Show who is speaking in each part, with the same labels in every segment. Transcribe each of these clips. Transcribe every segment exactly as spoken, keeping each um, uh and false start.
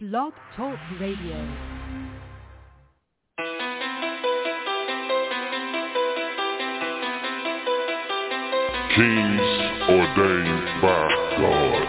Speaker 1: Blog Talk Radio.
Speaker 2: Kings ordained by God.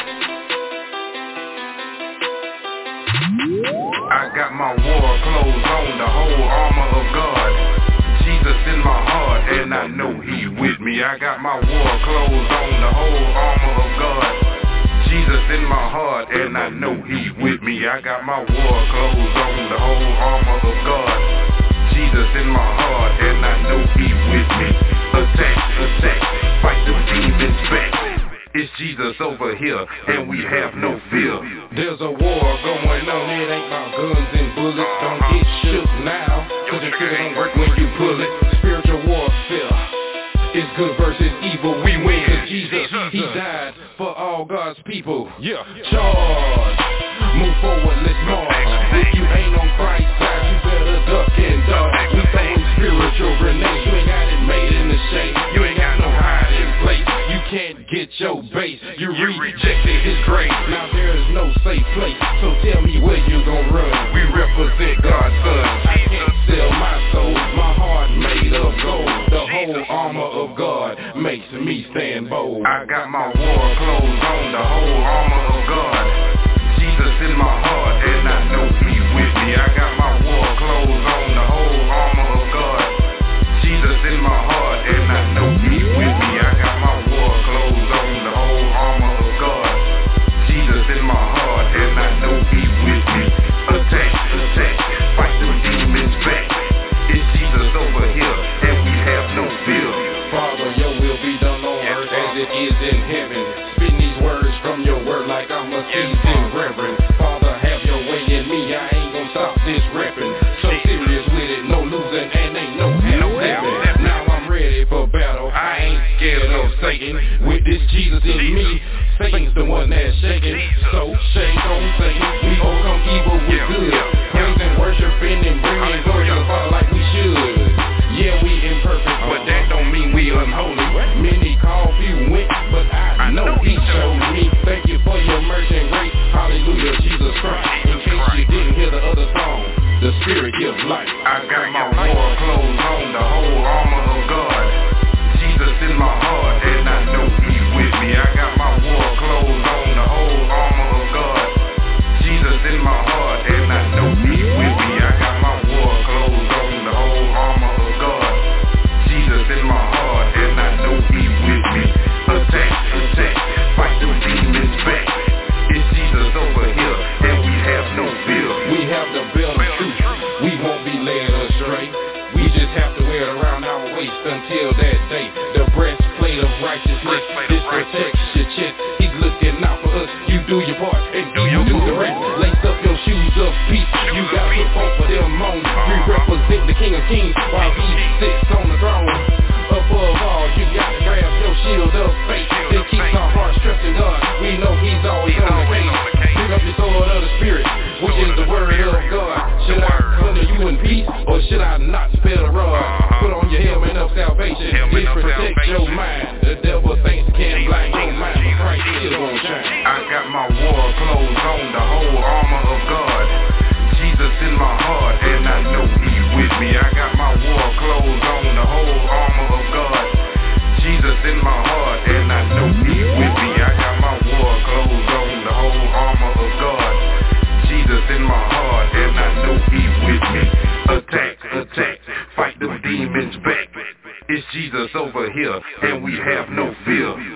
Speaker 3: I got my war clothes on, the whole armor of God. Jesus in my heart, and I know He with me. I got my war clothes on, the whole armor of God. Jesus in my heart, and I know He with me. I got my war clothes on, the whole armor of God. Jesus in my heart, and I know He with me. Attack, attack, fight them demons back. It's Jesus over here, and we have no fear.
Speaker 4: There's a war going on, it ain't about guns and bullets. Don't get shook now, cause it still don't work when you pull it. Spiritual warfare, it's good versus evil, we win. Cause Jesus, He died for all God's people. Yeah, charge, move forward, let's march. If you ain't on Christ's side, you better duck and dodge. We throwing spiritual grenades, you ain't got it made in the shade. You ain't got no hiding place. You can't get your base, you rejected His grace. Now there is no safe place, so tell me where you gon' run.
Speaker 3: We represent God's Son.
Speaker 4: I can't sell my soul, my heart made of gold. The whole armor of God makes me stand bold.
Speaker 3: I got my war clothes on, the whole armor of God. Jesus in my heart, and I know He with me. I got my war clothes on, the whole armor of God. Jesus in my heart, and I know He with me. I got my war clothes on, the whole armor of God. Jesus in my heart, and I know He with me. Attack, attack, fight them demons back. It's Jesus over here, and we have no fear.
Speaker 4: Father, your will be done on earth as it is in heaven. Spin these words from your word like I'm a seasoned reverend. Father, have your way in me, I ain't gonna stop this repping. So serious with it, no losing and ain't no half. Now I'm ready for battle, I ain't scared of Satan. With this Jesus in me, Satan's the one that's shaking. So shake on Satan, we overcome evil with good. Praise and worshiping and bringing glory to the Father like we should. Yeah, we imperfect, but that don't mean we unholy. Many call, few went, but I know He showed me. Thank you for your mercy and grace. Hallelujah, Jesus Christ. In case you didn't hear the other song, the Spirit gives life.
Speaker 3: I got my war clothes on, the whole armor of God. Jesus in my heart, and I know He with me. I got my war clothes on, the whole armor of God. Jesus in my heart, and I know He with me. I got my war clothes on, the whole armor of God. Jesus in my heart, and I know He with me. Attack, attack, fight them demons back. It's Jesus over here, and we have no fear.
Speaker 4: We have the belt of truth, we won't be led astray. We just have to wear it around our waist until that day. The breastplate of righteousness, this protects your chest. He's looking out for us, you do your part, and do you do the rest. Lace up your shoes of peace, you got to hope for them moments. We represent the King of Kings while He sits on the throne. Above all, you got to grab your shield of faith that keeps our hearts trusting God. We know He's always on the case. Pick up your sword of the Spirit, which is the word of God. Should I come to you in peace, or should I not spare the rod? Put on your helmet of salvation, it protects your mind. The devil thinks can't blind your mind, but Christ is gonna shine.
Speaker 3: I got my war clothes on, the whole armor of God. Jesus in my heart, and I know He with me. I got my war clothes on, the whole armor of God. Jesus in my heart, and I know He with me. I got my war clothes on, the whole armor of God. Jesus in my heart, and I know He with me. Attack, attack, fight them demons back. It's Jesus over here, and we have no fear.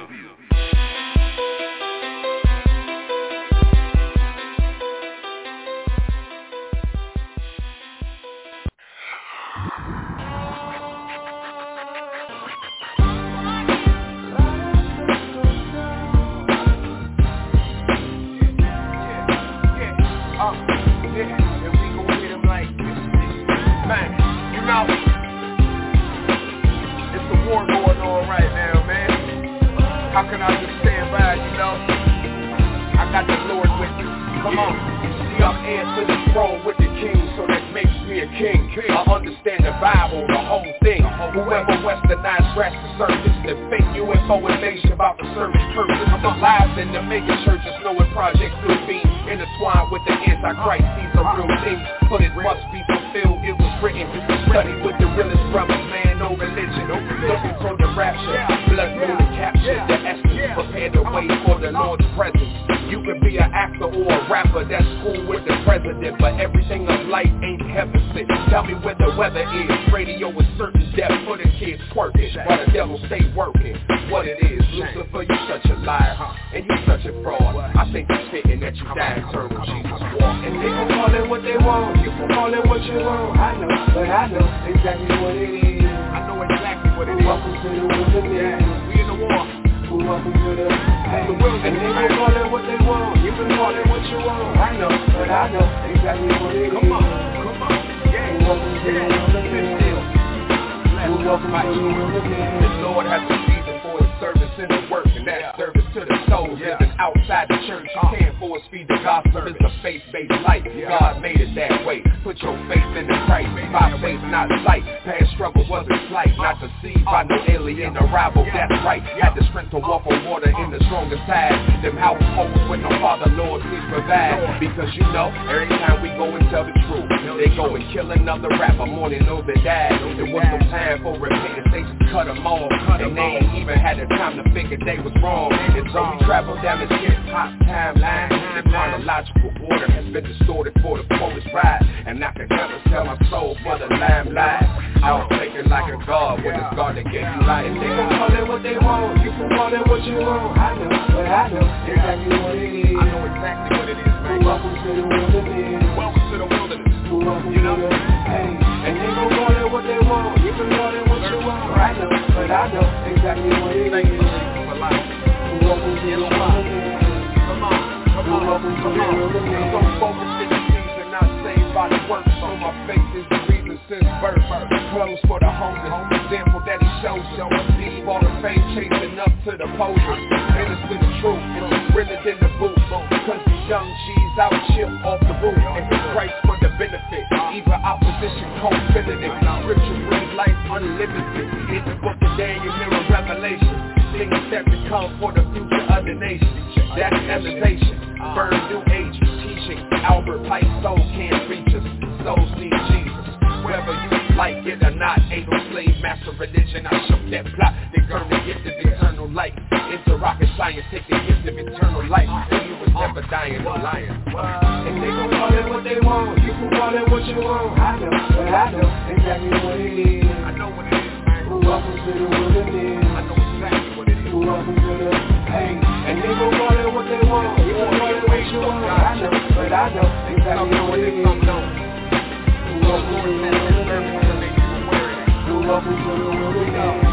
Speaker 5: How can I just stand by, you know? I got the Lord with me. Come on. See, I'm heir to the throne with the king, so that makes me a
Speaker 4: king. I understand the Bible, the whole thing. Whoever westernized scratch the surface, the fake U F O invasion about the service purpose. The lives in the mega churches knowing Project Blue Beam intertwined with the Antichrist. These are real things, but it must be fulfilled. It was written, study with the realest brothers, man, no religion. Looking for the rapture, blood moon to capture the essence, prepare the way for the Lord's presence. You can be an actor or a rapper that's cool with the president, but everything of light ain't heaven sent. Tell me where the weather is. Radio is certain death for the kids twerking, while the devil stay working. What it is, Lucifer, you such a liar, and you such a fraud. I think it's fitting that you die and turn with Jesus walk. And they can call it what they want, you can call it what you want. I know, but I know exactly what it is. I know exactly what it is. Welcome to the wilderness. Yeah, we in the war. Welcome to the hey, and they can call it what they want, you can call it what you want. I know, but I know exactly what it is. Come on, come on, yeah, welcome to the wilderness. Welcome to the wilderness. The Lord has a reason for his service in the work, and that service to the souls living outside the church. You can't force feed the gospel. It's a faith-based life. God made it that way. Put your faith in the Christ. By faith, not sight. Past struggle wasn't slight. Not deceived by no alien arrival. That's right. Had the strength to walk on water in the strongest tide. Them households with no father, Lord, please provide. Because you know, every time we go and tell the truth, they go and kill another rapper more than those that died. There was no time for repentance. They just cut them off. And they ain't even had the time to figure they was wrong. And so we travel down this hip-hop timeline. The chronological order has been distorted for the poet's ride. And I can never sell my soul for the limelight. I was thinking like a god when it's God that gave you life. They can call it what they want, you can call it what you want. I know, but I know exactly what it is. I know exactly what it is, man. Welcome to the wilderness. Welcome to the wilderness. Welcome, you know? Hey, and they can call it what they want, you can call it what you want. I know, but I know exactly what it is. Thank you for life. Welcome to the wilderness. Come on, come on, welcome to the wilderness. So focused in the season, not saved by the works. On my face is the reason since birth. Clothes for the homeless, example that he shows. Show leave all the fame chasing up to the podium. And it's been the truth, it's realer than the booth. Cause the young G's out chill off the roof. And the Christ for the benefit, even opposition co-filling it. Scripture read life unlimited. In the book of Daniel, mirror revelation. Things that become for the future of the nation. That's elevation. Burn new age teaching. Albert Pike soul can't reach us. Souls need Jesus. Whether you like it or not, ain't no slave master religion. I shook that plot. They turn the gift of eternal life into rocket science. Take the gift of eternal life. And you was never dying or lying. And they gon' call it what they want. You can call it what you want. I know, but I know exactly what it is. I know what it is, man. Welcome to the wilderness. I know exactly what it is. Welcome to the hey. And they gon' call it what they want. You can call it what you want. I know, but I know exactly what it is. Welcome to the wilderness. Welcome to the wilderness.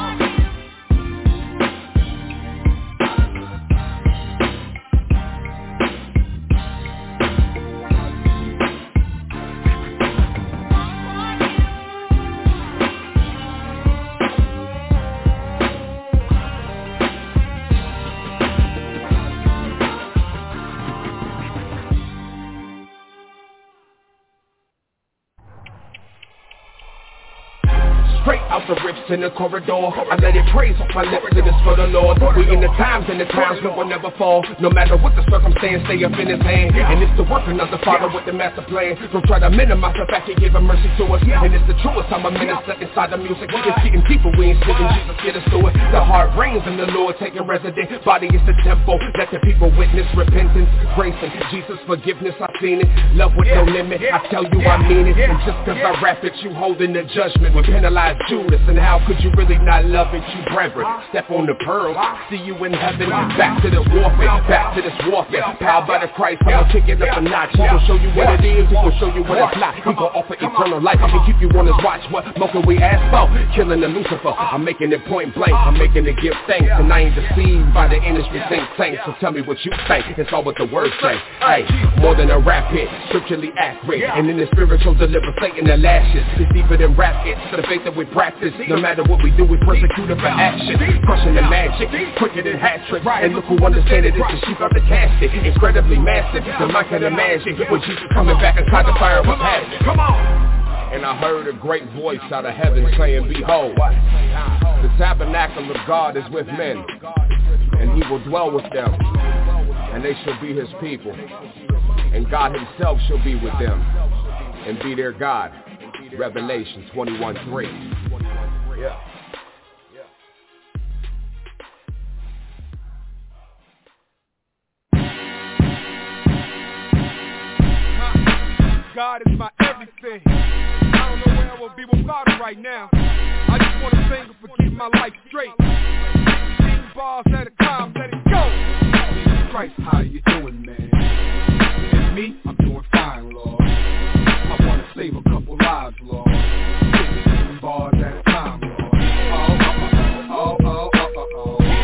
Speaker 4: The rips in the corridor, I let it praise off my lips, it is for the Lord. We in the times and the times we will never fall. No matter what the circumstance, stay up in his hand. And it's the working of the Father with the master plan. Don't try to minimize the fact he gave a mercy to us. And it's the truest, I'm a minister inside the music. It's getting deeper, we ain't sitting, Jesus get us through it. The heart reigns and the Lord taking resident. Body is the temple, let the people witness repentance, grace and Jesus forgiveness, I've seen it. Love with no limit, I tell you I mean it. And just cause I rap it, you holding the judgment. We penalize Judas. And how could you really not love it, you brethren? Step on the pearl, see you in heaven. Back to the warfare, back to this warfare. Powered by the Christ, I'ma kick it up a notch. He gon' show you what it is, he gon' show you what it's not. He gon' offer eternal life, I can keep you on his watch. What more can we ask for? Killing the Lucifer, I'm making it point blank. I'm making it give thanks, and I ain't deceived by the industry think tank. So tell me what you think, it's all what the words say. Hey, more than a rap hit, scripturally accurate. And in the spiritual deliver Satan the lashes. It's deeper than rap hits, to the faith that we practice. No matter what we do, we persecute it for action. Crushing the magic, quicker than hat-trick. And look who understand it, it's the sheep out the casket. Incredibly massive, the mind can imagine when Jesus coming back and try to fire up a passion. Come on!
Speaker 1: And I heard a great voice out of heaven saying, behold, the tabernacle of God is with men, and he will dwell with them, and they shall be his people, and God himself shall be with them and be their God. Revelation twenty-one three. Yeah.
Speaker 5: God is my everything. I don't know where I would be without him right now. I just want to thank him for keeping my life straight. sixteen bars at a time, let it go. Jesus Christ, how you doing, man? And me, I'm doing fine, Lord. I want to save a couple lives, Lord. sixteen bars at a time, Lord. Oh, oh, oh, oh, oh, oh, oh.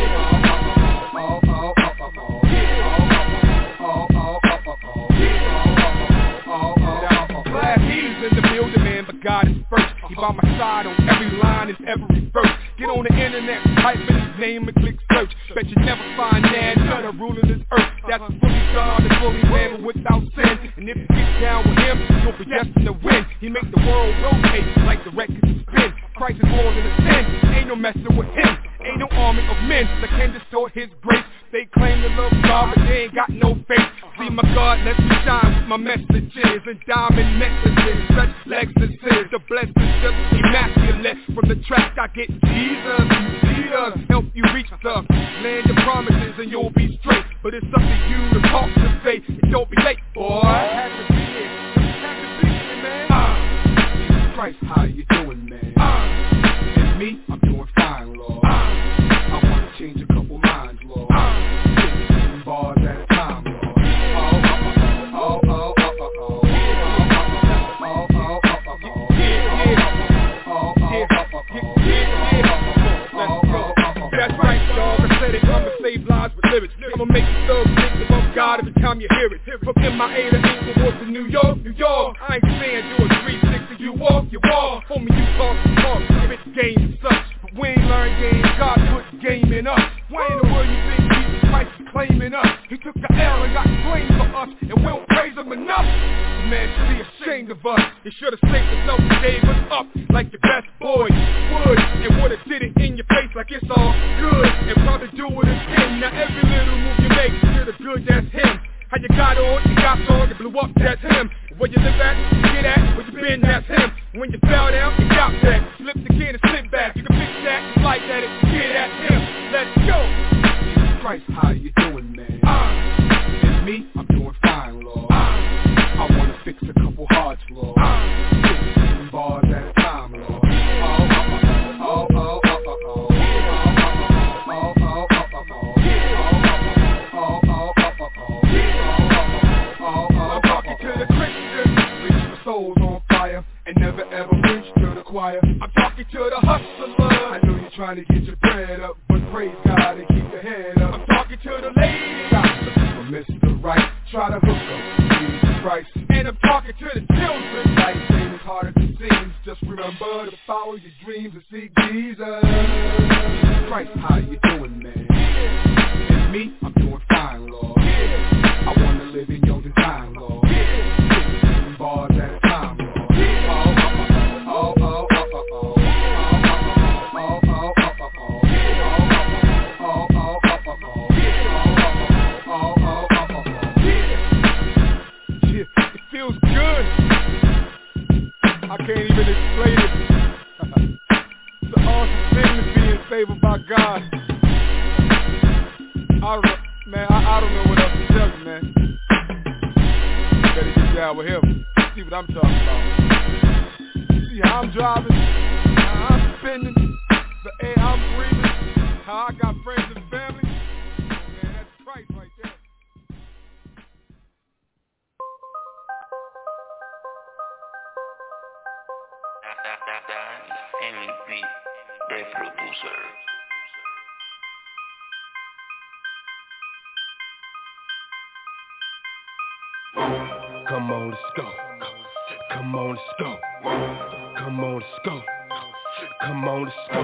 Speaker 5: God is first, he by my side on every line and every verse. Get on the internet, type in his name and click search. Bet you never find that none ruling this earth. That's fully God and fully man but without sin. And if you get down with him, you'll be destined to win. He make the world rotate like the records spin. Christ is more than a sin, ain't no messing with him. Ain't no army of men that can distort his grace. They claim to love God, but they ain't got no faith. See my God, let me shine with my messages and diamond necklaces, such Lexuses. The blessings just immaculate. From the track I get Jesus, Jesus, help you reach the land of promises and you'll be straight. But it's up to you to talk to faith and don't be late, boy. Have to be here, have to be here, man. Uh, Jesus Christ, how you doing, man? Uh, and me, I'm doing fine, Lord. Uh, I wanna change a couple minds, Lord. Uh, bars at a time, Lord. Save lives with lyrics. I'ma make you so think about God every time you hear it. From M I A to Inglewood to New York, New York. I ain't saying do a three sixty, you walk, you walk. Homie, you talk, you talk, spit game and such. But we ain't learned game, God put game in us. Why in the world you think Jesus Christ is claiming us? He took the L and got blamed for us, and we don't praise him enough. The man should be ashamed of us. He should have saved himself and gave us up like the best boys would, and would've did it in your face like it's all good, and probably do it again. Now every little move you make, you're the good, that's him. How you got on, you got on, you blew up, that's him. Where you live at, you get at, where you been, that's him. When you fell down, you got back, slipped again and slip back. You can fix that, it's like that, it's get at him. Let's go. Jesus Christ, how you doing, man? Uh, and me, I'm doing fine, Lord. Uh, I wanna fix a couple hearts, Lord. Uh, sixteen bars at a time, Lord. Oh, oh, oh, oh, oh, oh, oh. And never ever preach to the choir. I'm talking to the hustler. I know you're trying to get your bread up, but praise God and keep your head up. I'm talking to the lady. Stop looking for Mister Right. Try to hook up with Jesus Christ. And I'm talking to the children. Life ain't as hard as it seems. Just remember to follow your dreams and seek Jesus. Jesus Christ, how you doing, man? And me, I'm doing fine, Lord. I wanna live in your design, Lord. sixteen bars at a time, Lord. I can't even explain it. It's an awesome thing to be in favor by God. I don't, man, I, I don't know what else to tell you, man. You better get down with him. See what I'm talking about. See how I'm driving, how I'm spending, the air I'm breathing, how I got friends and family. Oh, man, that's Christ right there.
Speaker 6: M V P, the producer.
Speaker 1: Come on, let's go. Come on, let's go. Come on, let's go. Come on, let's go.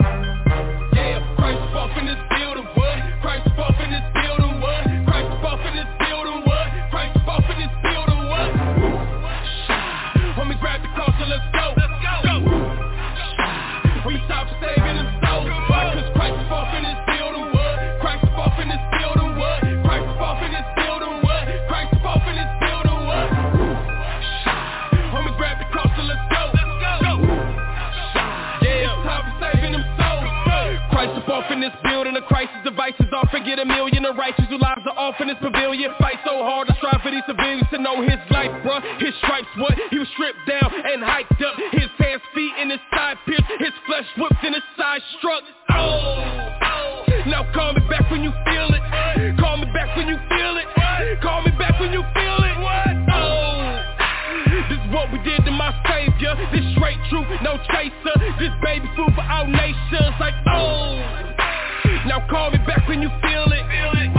Speaker 7: Yeah, Christ buff in this building, what? Christ buff in this building, what? Christ buff in in this building. The crisis devices often get a million. The righteous whose lives are off in this pavilion. Fight so hard to strive for these civilians to know his life, bruh. His stripes, what? He was stripped down and hyped up. His hands, feet, and his side pierced. His flesh whipped and his side struck. Oh, oh. Now call me back when you feel it. Call me back when you feel it. Call me back when you feel it. Oh, this is what we did to my savior. This straight truth, no chaser. This baby food for our nations. Like, oh, now call me back when you feel it.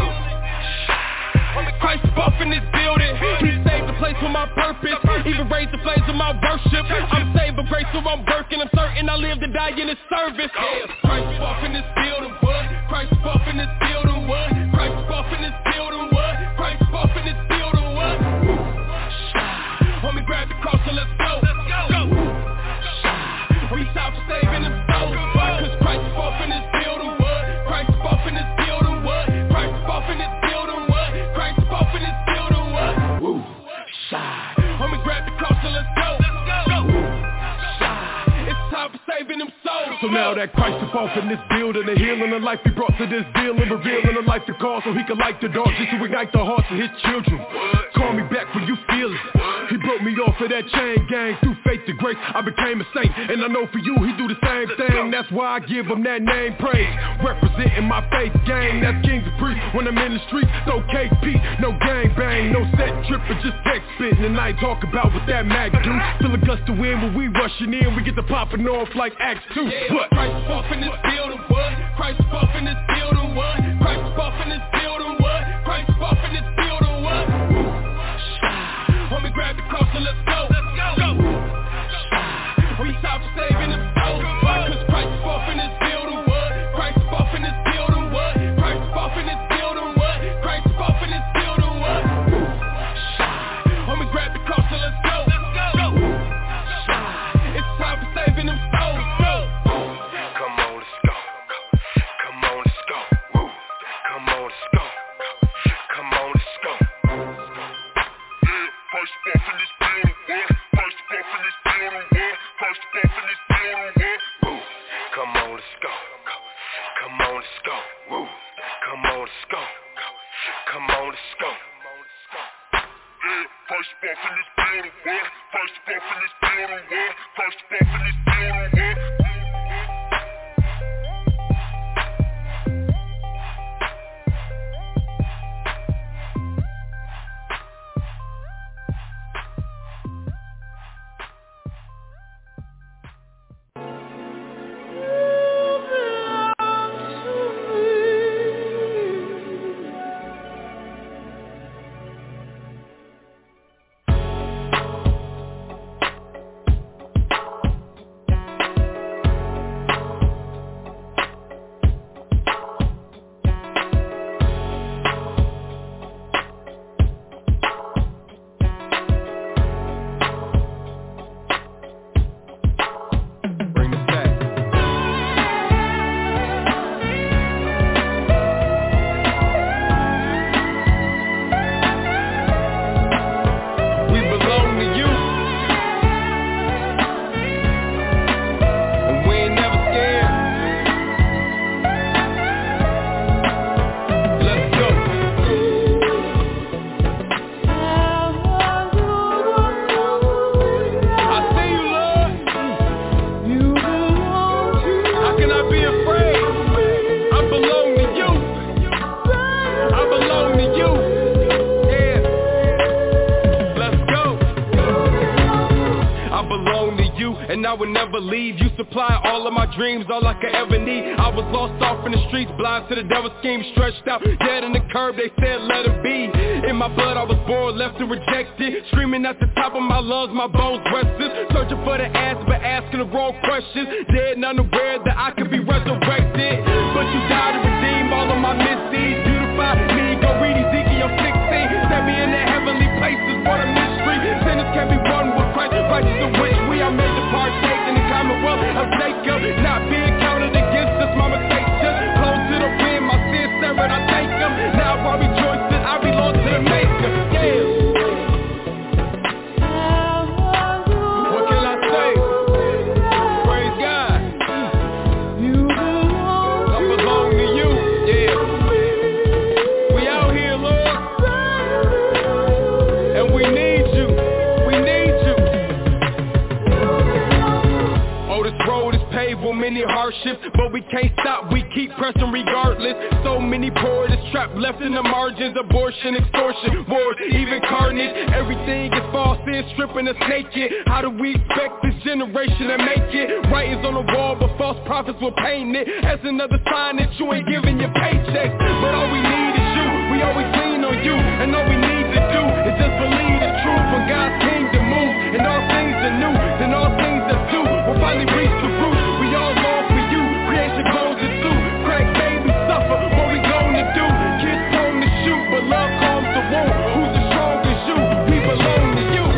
Speaker 7: Christ off in this building. He saved the place for my purpose. Even raised the flames of my worship. I'm saved by grace, so I'm working. I'm certain I live to die in his service. Yeah, Christ off in this building, what? Christ off in this building, what? Christ off in this building, what? Christ off in this building, what? Homie, grab the cross and let's go. Let's go. We stop saving them souls. Cause Christ off in this building, what? Christ off in this building, what? Christ off in this building, what? Christ off in this building, what? Woo. Shy. Homie, grab the cross and let's go. Let's go. Shy. It's time for saving them souls.
Speaker 5: So now that Christ is off in this building, the healing of life he brought to this deal and revealing the life to call so he can light the dark just to ignite the hearts of his children. Call me back when you feel it. He broke me off of that chain gang through faith to grace. I became a saint, and I know for you he do the same thing. That's why I give him that name praise. Representing my faith gang, that's kings and priests. When I'm in the streets, no K P, no gang bang, no set tripping, just text spitting. And I ain't talk about what that Mac do. Feel a gust of wind when we rushing in, we get to popping off like Acts two.
Speaker 7: Yeah,
Speaker 5: what?
Speaker 7: Christ off in this building, what? Christ off in this building, what? Christ off in this building, what? Christ off in this building, what? Homie, grab the cross and let's go. Let's go. Go. We stop saving them souls. Cause Christ off in this building, what? Christ off in this building, what? Christ off in this building, what? Christ off in this building, what? Homie, grab the cross and let's go. Let's go. It's time for saving them souls. Go.
Speaker 3: Come on, let's go. Come on, let's go. Woo. Come on, let's go. Come on, let's go. First off in this building, what? First off in this building, what? First off in this building, what? Woo. Come on, let's go. Come on, let's go. Woo. Come on, let's go. Come on, let's go. Yeah, first off in this building, what? First off in this building, what? First off in this building, what?
Speaker 7: Dreams, all I could ever need. I was lost off in the streets, blind to the devil's scheme, stretched out, dead in the curb, they said let it be. In my blood I was born, left and rejected, screaming at the top of my lungs, my bones restless, searching for the answer but asking the wrong questions, dead and unaware that I could be resurrected. But you died to redeem all of my misdeeds, beautify me, go read Ezekiel sixteen, set me in the heavenly places, what a mystery, sinners can be one with Christ, righteous in which we are made to partake in the commonwealth of Jacob, not being counted against us, my mistakes just close to the wind, my sins severed, I take them, now I rejoice that I belong to the maker, yeah. What can I say? Praise God. I belong ours, but we can't stop, we keep pressing regardless. So many poor that's trapped, left in the margins. Abortion, extortion, wars, even carnage. Everything is false, sin stripping us naked. How do we expect this generation to make it? Writings on the wall, but false prophets will paint it as another sign that you ain't giving your paychecks. But all we need is you, we always lean on you, and all we need to do is just believe the truth. When God's kingdom moves, and all things are new, then all things are due will finally reach the root. We all long for you, creation grows in two. Crack babies suffer, what we gonna do? Kids prone to shoot, but love calms the wound. Who's as strong as you? We belong to you.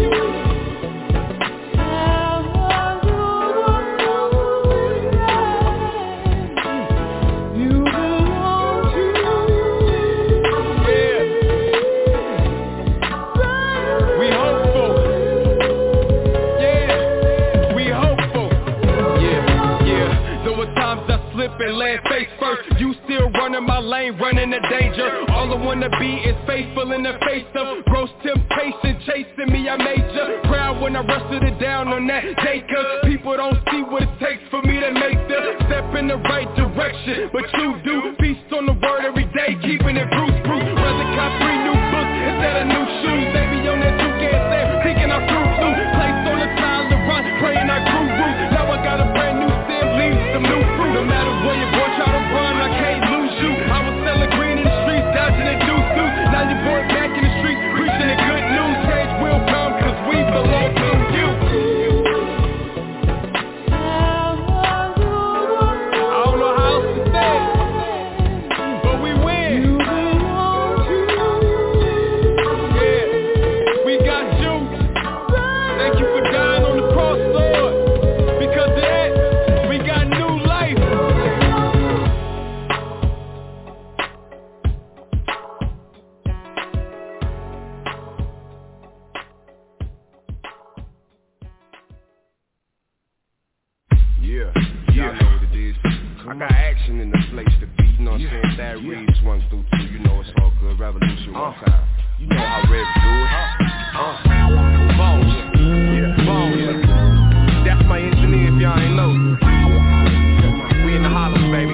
Speaker 7: And land face first, you still running my lane, running the danger. All I wanna be is faithful in the face of gross temptation, chasing me I major. Proud when I wrestled it down on that day, cause people don't see what it takes for me to make the step in the right direction. But you do, feast on the word every day, keeping it Bruce Bruce. Rather cop three new books instead of new shoes. Baby on that two gas there, thinking I through through. Place on the tile to run, praying I grew roots. Now I got a brand new stem, leaves some new fruit. No matter where your boy try to run, I can't lose you. I was selling green in the streets, dodging a deuce deuce. Now your boy back in the streets, preaching the good news. Change will come, cause we belong to you. I don't know how else to say it, but we win. Yeah, we got you. Thank you for dying on the cross, Lord. Because of that, we got new life.
Speaker 1: Yeah, yeah, I know what it is. I got action in the place to be, you know what I'm saying? That Reed swung through too, you know it's all good. Revolution one time. You know how Red do it. Uh, Bones, yeah, Bones. That's my engineer if y'all ain't know. We in the hollows, baby.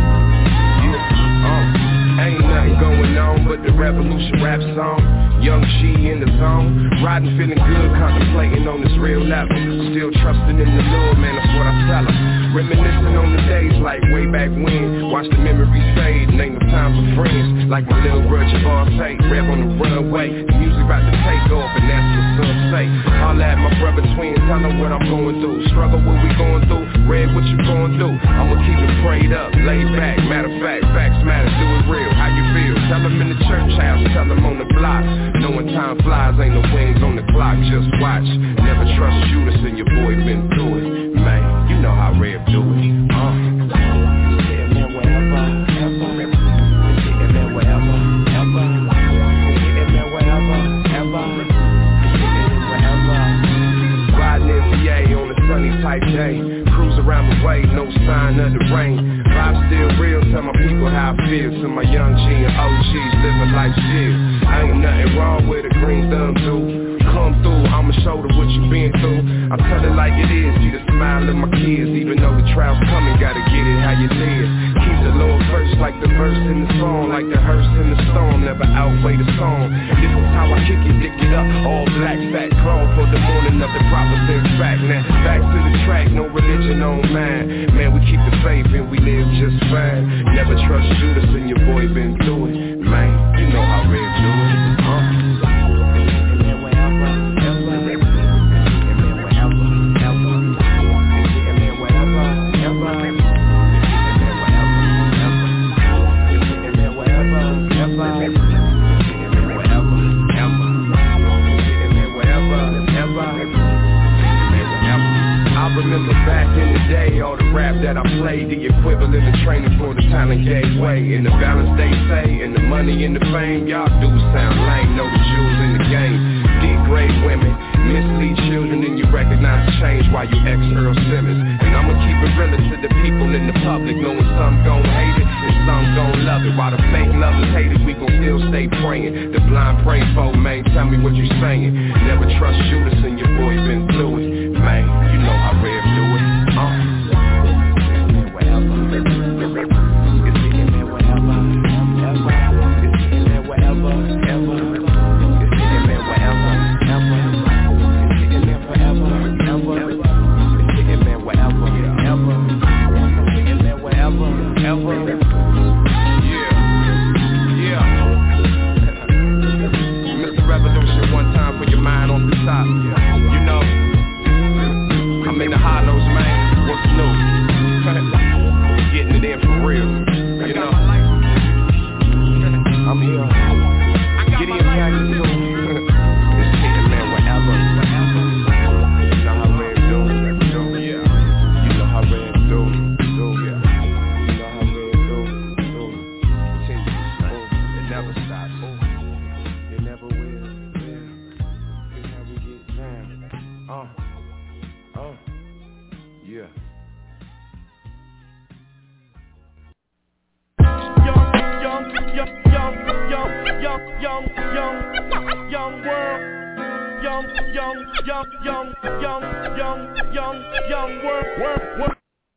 Speaker 1: Yeah, uh, ain't nothing going on but the Revolution rap song. Young G in the zone, riding feeling good, contemplating on this real level. Still trusting in the Lord, man, that's what I tell her. Reminiscing on the days like way back when. Watch the memories fade, name the times of friends. Like my little grudge of all say, rev on the runaway. The music about to take off, and that's what some say. Holla at my brother twin, tell them what I'm going through. Struggle what we going through, Red, what you going through? I'ma keep it prayed up, laid back. Matter of fact, facts matter, do it real. How you feel? Tell them in the church house, tell them on the block. Knowing time flies, ain't no wings on the clock, just watch. Never trust Judas and your boy been through it. Man, you know how Red do it. Uh. Yeah, man, wherever, ever. Yeah, man, wherever, ever. Yeah, man, wherever, ever. Yeah, wherever. Riding in V A on a sunny type day. Cruise around the way, no sign of the rain. Vibe still real, tell my people how I feel. To my young G and O Gs living life still. Ain't nothing wrong with a green thumb do. Come through, I'ma show them what you been through. I tell it like it is, see the smile of my kids. Even though the trials coming, gotta get it how you live. Keep the Lord first like the verse in the song. Like the hearse in the storm, never outweigh the song. This is how I kick it, lick it up. All black, fat, crawl for the morning of the proper sense back. Now, back to the track, no religion on mine. Man, we keep the faith and we live just fine. Never trust Judas and your boy been through it. Man, you know how Red do it. Uh. Remember back in the day, all the rap that I played, the equivalent of training for the talent gave way. And the balance they say, and the money and the fame, y'all do sound lame, know the jewels in the game. Degrade women, mislead children, and you recognize the change while you ex-Earl Simmons. And I'ma keep it real to the people in the public, knowing some gon' hate it and some gon' love it. While the fake lovers hate it, we gon' still stay praying. The blind pray for, man, tell me what you saying. Never trust Judas and your boy been through it. Man, you know how Red do it. Uh. Still, Gideon Jackson too. It's taking man whatever. You know how Red do, do, yeah. You know how Red do, do, yeah. You know how Red do, do. Continues, oh, it never stops, oh, it never will, yeah. It's how we get down, uh, uh, yeah.
Speaker 8: Young, young, young, young, young, young, young, young, young world. Young, young, young, young, young, young, young, young world, world, world.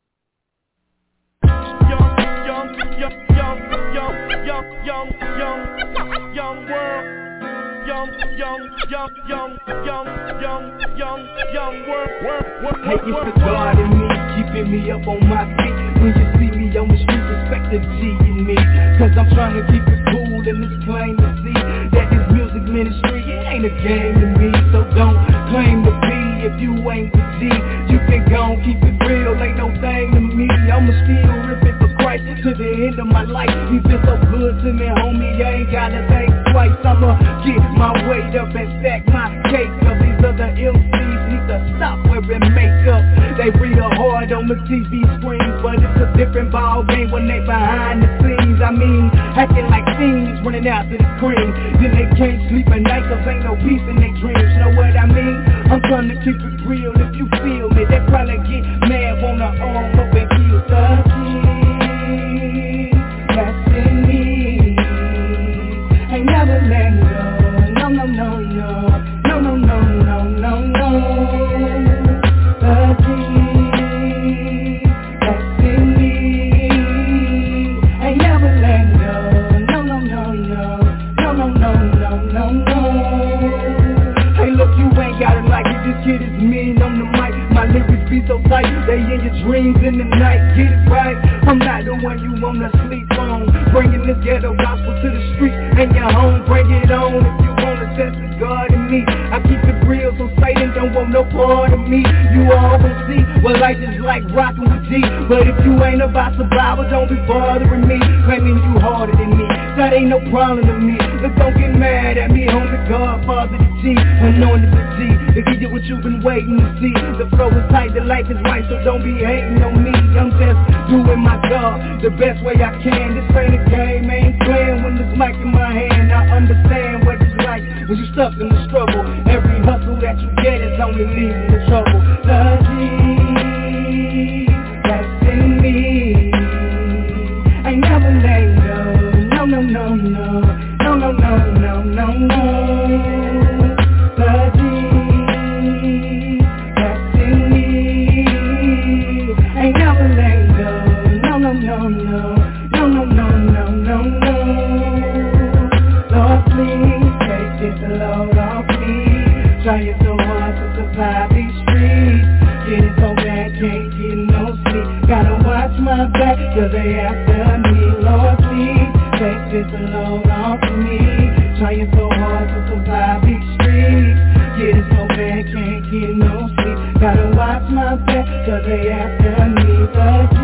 Speaker 8: Young, young, young, young, young, young, young, young, young world. Young, young, young, young, young, young, young, young world, world, world.
Speaker 9: Hey, it's the God in me, keeping me up on my feet. When you see me on the street, respect the G in me. Cause I'm trying to keep it cool and it's plain to see that this music ministry, it ain't a game to me. So don't claim to be if you ain't the G. You can go and keep it real, ain't no thing to me. I'ma still rip it for Christ to the end of my life. He's been so good to me, homie, I ain't gotta think twice. I'ma get my weight up and stack my cake up. These other M Cs need to stop wearing makeup. They real hard on the T V screens, but it's a different ball game when they behind the scenes. I mean, acting like fiends running out to the cream. Then they can't sleep at night cause ain't no peace in their dreams. Know what I mean? I'm trying to keep it real. If you feel me, they probably get mad, wanna arm up and kill the G that's in me. Ain't never let go. No, no, no, no. No, no, no, no, no, no. The G that's in me. Ain't never let go. No, no, no, no. No, no, no, no, no, no. Hey, look, you ain't got it like it. This kid is mean on the mic. My lyrics be so tight, they in your dreams in the night. Get it right, I'm not the one you wanna sleep on. Bringing this ghetto gospel to the street and your home. Bring it on if you wanna test the God in me. I keep it real so Satan don't want no part of me. You all gon' see what life is like rockin' with G. But if you ain't about survival, don't be bothering me. Claiming you harder than me, that ain't no problem to me. Look, don't get mad at me, homie, Godfather the G. Anointed the G, if you get what you've been waiting to see. The flow is tight, the life is right, so don't be hating on me. I'm just doing my job the best way I can. This ain't a game, I ain't playing when this mic in my hand. I understand what it's like when you stuck in the struggle. Every hustle that you get is only leading to trouble. The G that's in me ain't never let go. No, no, no, no. No, no, no, no, no, no. The G that's in me ain't never let go. No, no, no, no. No, no, no, no, no, no. Lord, please take this load off me. Trying so hard to survive these streets. Getting so bad, can't get no sleep. Gotta watch my back, cause they after me. Lord, please take this load off me. Trying so hard to survive these streets. Getting so bad, can't get no sleep. Gotta watch my back, cause they after me. The G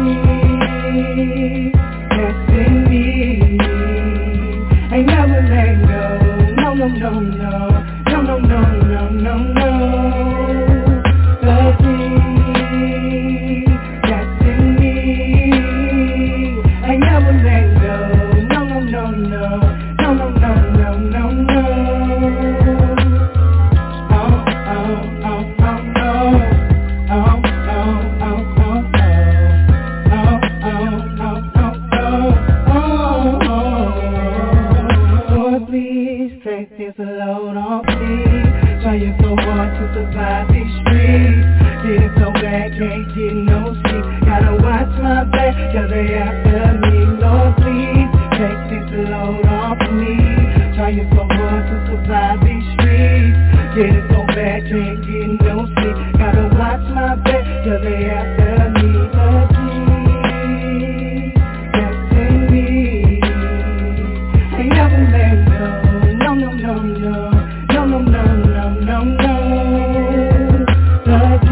Speaker 9: that's in me ain't never let go. No, no, no, no. No, no, no, no, no, no. The G that's in me ain't never let go. No, no, no, no. No, no, no, no, no, no. Oh, oh, oh, oh, no. Oh, oh, oh, oh, oh. Oh, oh, oh, oh, oh. Oh, Lord, please take this load off me. Trying so hard to survive these streets. Getting so bad, can't get no sleep. Gotta watch my back, cause they after me. Lord, please take this load off me. Trying so hard to survive these streets. Getting so bad, can't get no sleep. Gotta watch my back, cause they after me. The G that's in me ain't never let go. No, no, no, no. No, no, no, no, no, no. The G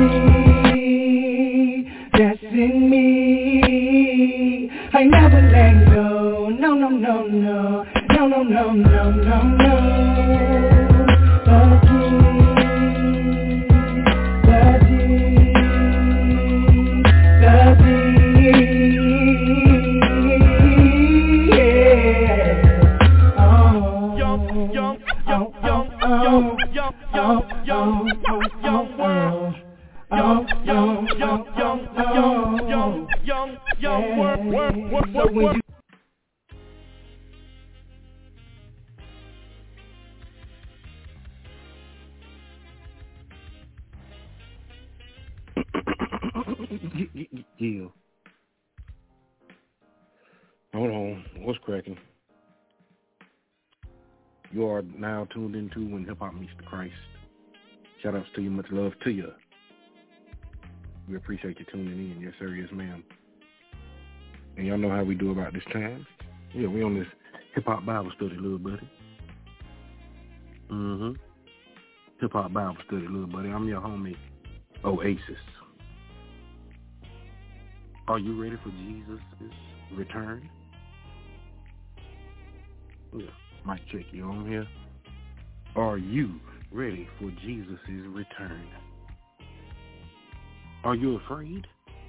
Speaker 9: that's in me ain't never let go. No, no, no, no. No, No, no, no, no, no, no. The King, the King, the King, yeah. Oh,
Speaker 8: young, young, young, young, young, young, young, young, young world. Young, young, young, young, young, young, young, young world, world, world, world, world.
Speaker 10: Yeah. Hold on. What's cracking? You are now tuned into When Hip Hop Meets the Christ. Shout outs to you. Much love to you. We appreciate you tuning in. Yes, sir. Yes, ma'am. And y'all know how we do about this time. Yeah, we on this Hip Hop Bible study, little buddy. Mm-hmm. Hip Hop Bible study, little buddy. I'm your homie, Oasis. Are you ready for Jesus' return? Yeah, mic check, you on here? Are you ready for Jesus' return? Are you afraid?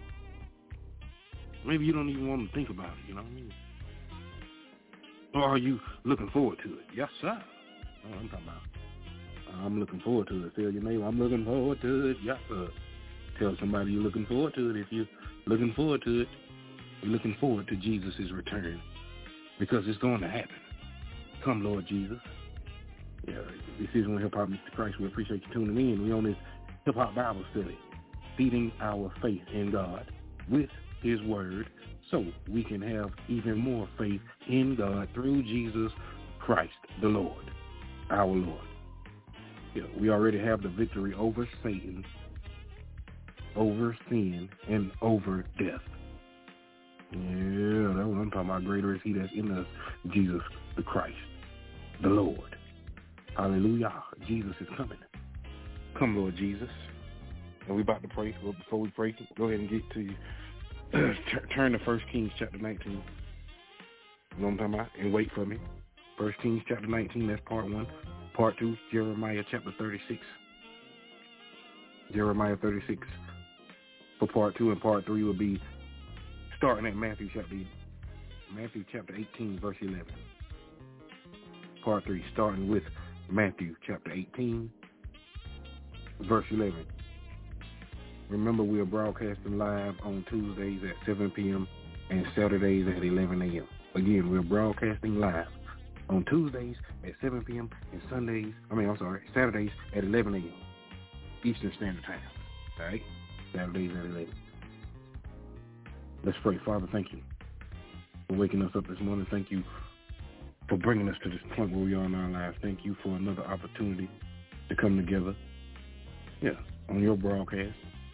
Speaker 10: Maybe you don't even want to think about it, you know what I mean? Or are you looking forward to it? Yes, sir. Oh, I'm talking about. I'm looking forward to it. Tell your neighbor, I'm looking forward to it. Yes, sir. Tell somebody you're looking forward to it. If you're looking forward to it, you're looking forward to Jesus' return. Because it's going to happen. Come, Lord Jesus. Yeah, this is When Hip Hop Meets the Christ. We appreciate you tuning in. We on this Hip Hop Bible study, feeding our faith in God with His Word, so we can have even more faith in God through Jesus Christ, the Lord, our Lord. Yeah, we already have the victory over Satan, over sin, and over death. Yeah, that's what I'm talking about. Greater is He that's in us, Jesus the Christ, the Lord. Hallelujah. Jesus is coming. Come, Lord Jesus. And we about to pray. Well, before we pray, go ahead and get to you. Turn to First Kings chapter nineteen. You know what I'm talking about? And wait for me. First Kings chapter nineteen, that's part one. Part two, Jeremiah chapter thirty-six. Jeremiah thirty-six for part two, and part three will be starting at Matthew chapter Matthew chapter eighteen, verse eleven. Part three, starting with Matthew chapter eighteen, verse eleven. Remember, we are broadcasting live on Tuesdays at seven p.m. and Saturdays at eleven a.m. Again, we're broadcasting live on Tuesdays at seven p.m. and Sundays, I mean, I'm sorry, Saturdays at eleven a.m. Eastern Standard Time. All right? Saturdays at eleven. Let's pray. Father, thank you for waking us up this morning. Thank you for bringing us to this point where we are in our lives. Thank you for another opportunity to come together, yeah, on your broadcast.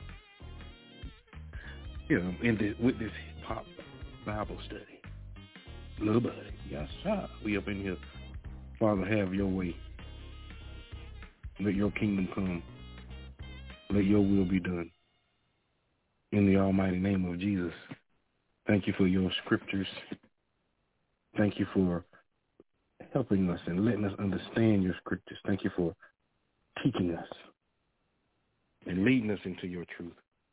Speaker 10: Yeah, in this, with this hip-hop Bible study. Little buddy, yes, sir. We up in here. Father, have your way. Let your kingdom come. Let your will be done. In the almighty name of Jesus. Thank you for your scriptures. Thank you for helping us and letting us understand your scriptures. Thank you for teaching us and leading us into your truth.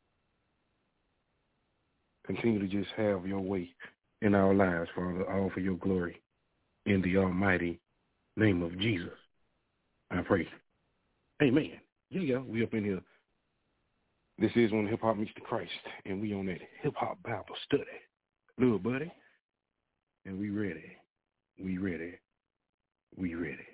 Speaker 10: Continue to just have your way in our lives, Father, all for your glory. In the almighty name of Jesus, I pray. Amen. Yeah, yeah, we up in here. This is When Hip Hop Meets the Christ, and we on that Hip Hop Bible study. Little buddy, and we ready. We ready. We ready.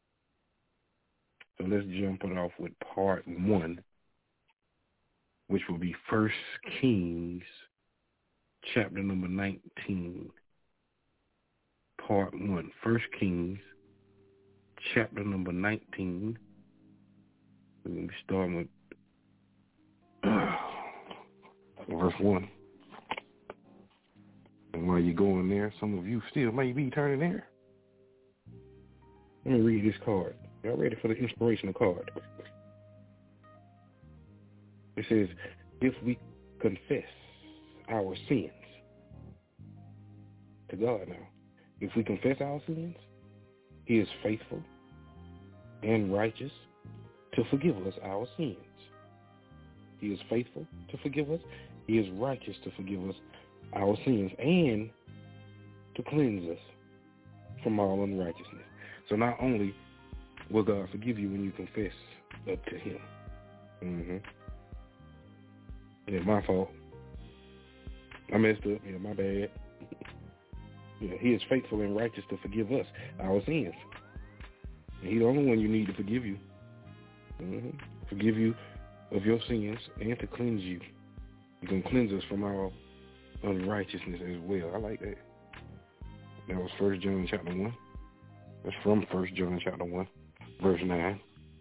Speaker 10: So let's jump it off with part one, which will be First Kings chapter number nineteen, part one. First Kings, chapter number nineteen. We're going to be starting with uh, verse one. And while you're going there, some of you still may be turning there. Let me read this card. Y'all ready for the inspirational card? It says, if we confess our sins to God now. If we confess our sins, He is faithful and righteous to forgive us our sins. He is faithful to forgive us. He is righteous to forgive us our sins and to cleanse us from all unrighteousness. So not only will God forgive you when you confess up to him. Mm-hmm. Yeah, my fault. I messed up. Yeah, my bad. Yeah, he is faithful and righteous to forgive us our sins. And he's the only one you need to forgive you. Mm-hmm. Forgive you of your sins and to cleanse you. He's going to cleanse us from all unrighteousness as well. I like that. That was First John chapter one. That's from First John chapter one, verse nine.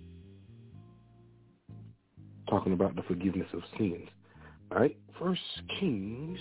Speaker 10: Talking about the forgiveness of sins. All right, First Kings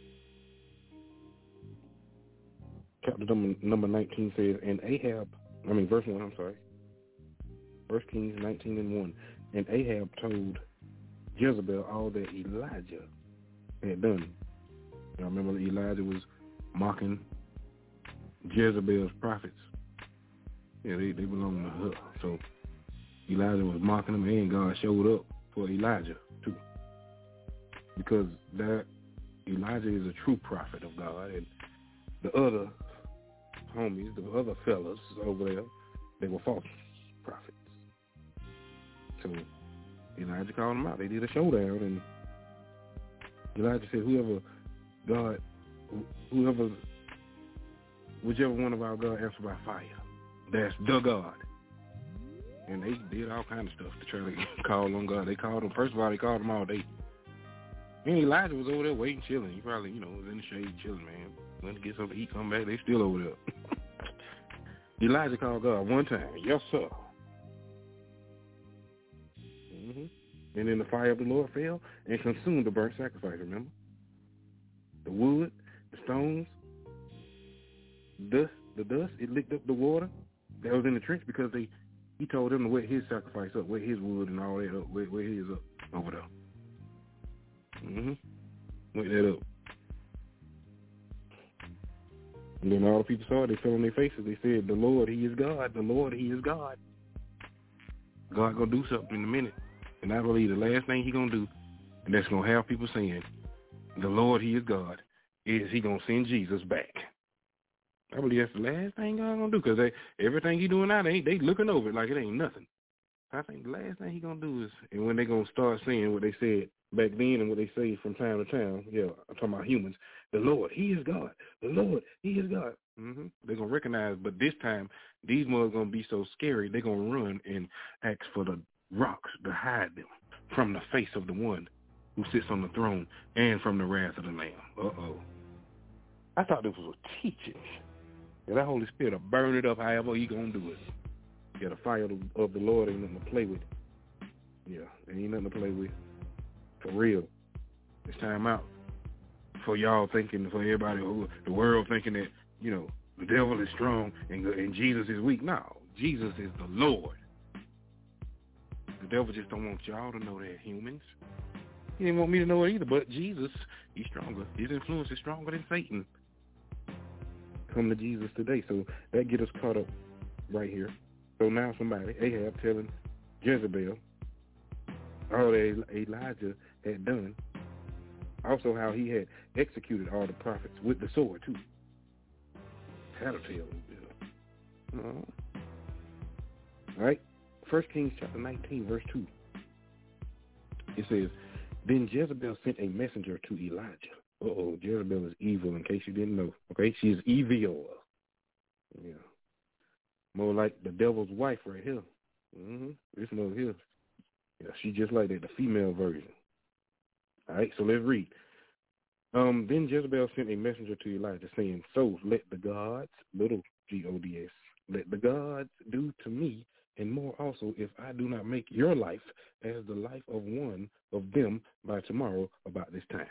Speaker 10: chapter number, number nineteen says, and Ahab, I mean verse one, I'm sorry. First Kings nineteen and one. And Ahab told Jezebel all that Elijah had done. Y'all remember that Elijah was mocking Jezebel's prophets. Yeah, they, they belong to her. So Elijah was mocking them, and God showed up for Elijah too. Because that Elijah is a true prophet of God, and the other homies, the other fellas over there, they were false prophets. So Elijah called them out. They did a showdown, and Elijah said, whoever God, whoever, whichever one of our God answered by fire, that's the God. And they did all kinds of stuff to try to call on God. They called him, first of all, they called him all day. And Elijah was over there waiting, chilling. He probably, you know, was in the shade chilling, man. Went to get something to eat, come back, they still over there. Elijah called God one time, yes, sir. Mm-hmm. And then the fire of the Lord fell and consumed the burnt sacrifice, remember? The wood, the stones, dust, the dust, it licked up the water that was in the trench because they, he told them to wet his sacrifice up, wet his wood and all that up, wet, wet his up over there. Mm-hmm. Wet that up. And then all the people saw it, they fell on their faces. They said, the Lord, he is God. The Lord, he is God. God going to do something in a minute. And I believe the last thing he going to do, and that's going to have people saying, the Lord, he is God, is he going to send Jesus back. I believe that's the last thing God going to do, because they, everything he doing now, they, they looking over it like it ain't nothing. I think the last thing he going to do is, and when they going to start saying what they said back then and what they say from time to time, yeah, I'm talking about humans, the Lord, he is God. The Lord, he is God. Mm-hmm. They're going to recognize, but this time, these mothers going to be so scary, they're going to run and ask for the rocks to hide them from the face of the one who sits on the throne and from the wrath of the Lamb. Uh-oh. I thought this was a teaching. And that Holy Spirit will burn it up however he going to do it. Yeah, the fire of the, of the Lord ain't nothing to play with. Yeah, there ain't nothing to play with. For real. It's time out. For y'all thinking, for everybody, who, the world thinking that, you know, the devil is strong and, and Jesus is weak. No, Jesus is the Lord. The devil just don't want y'all to know that, humans. He didn't want me to know it either, but Jesus, he's stronger. His influence is stronger than Satan. Come to Jesus today. So that get us caught up right here. So now somebody, Ahab, telling Jezebel all that Elijah had done. Also how he had executed all the prophets with the sword, too. Tattletale. Uh-huh. All right. First Kings chapter nineteen, verse two. It says, then Jezebel sent a messenger to Elijah. Uh-oh, Jezebel is evil, in case you didn't know. Okay, she is evil. Yeah. More like the devil's wife right here. Mm-hmm. This one over here. Yeah, she just like that, the female version. All right, so let's read. Um, then Jezebel sent a messenger to Elijah, saying, so let the gods, little G O D S, let the gods do to me, and more also, if I do not make your life as the life of one of them by tomorrow about this time.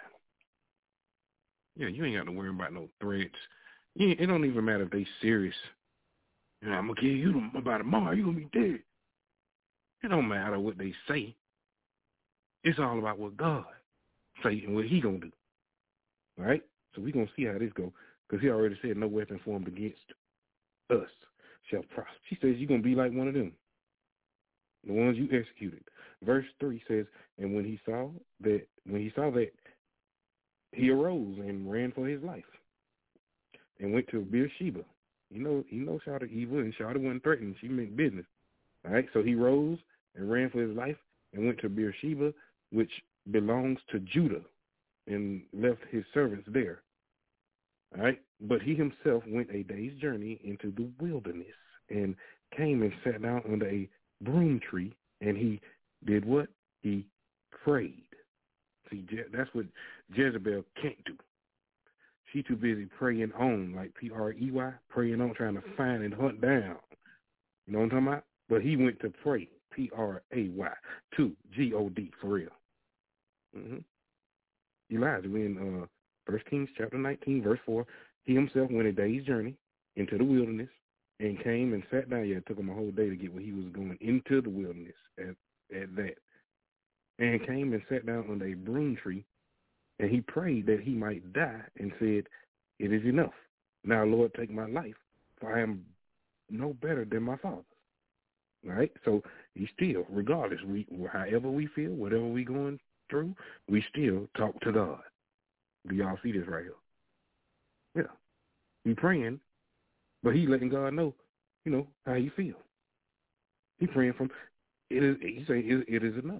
Speaker 10: Yeah, you ain't got to worry about no threats. Yeah, it don't even matter if they serious. You know, I'm going to kill you by tomorrow. You're going to be dead. It don't matter what they say. It's all about what God say and what he going to do. All right? So we're going to see how this go, because he already said no weapon formed against us shall prosper. She says you're going to be like one of them, the ones you executed. Verse three says, and when he saw that, when he saw that, he arose and ran for his life and went to Beersheba. You know, he knows Shawty evil, and Shawty wasn't threatened. She meant business. All right, so he rose and ran for his life and went to Beersheba, which belongs to Judah, and left his servants there. All right, but he himself went a day's journey into the wilderness and came and sat down under a broom tree, and he did what? He prayed. See, Je- that's what Jezebel can't do. She too busy praying on, like P R E Y, praying on, trying to find and hunt down. You know what I'm talking about? But he went to pray, P R A Y, to G O D, for real. Mm-hmm. Elijah, we in uh, First Kings chapter nineteen, verse four, he himself went a day's journey into the wilderness and came and sat down. Yeah, it took him a whole day to get where he was going, into the wilderness at, at that. And came and sat down under a broom tree, and he prayed that he might die and said, it is enough. Now, Lord, take my life, for I am no better than my fathers. All right? So he still, regardless, we, however we feel, whatever we going through, we still talk to God. Do y'all see this right here? Yeah. He praying, but he letting God know, you know, how he feel. He praying from, it is, he say, it, it is enough.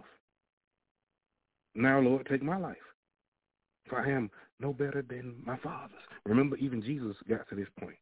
Speaker 10: Now, Lord, take my life, for I am no better than my fathers. Remember, even Jesus got to this point.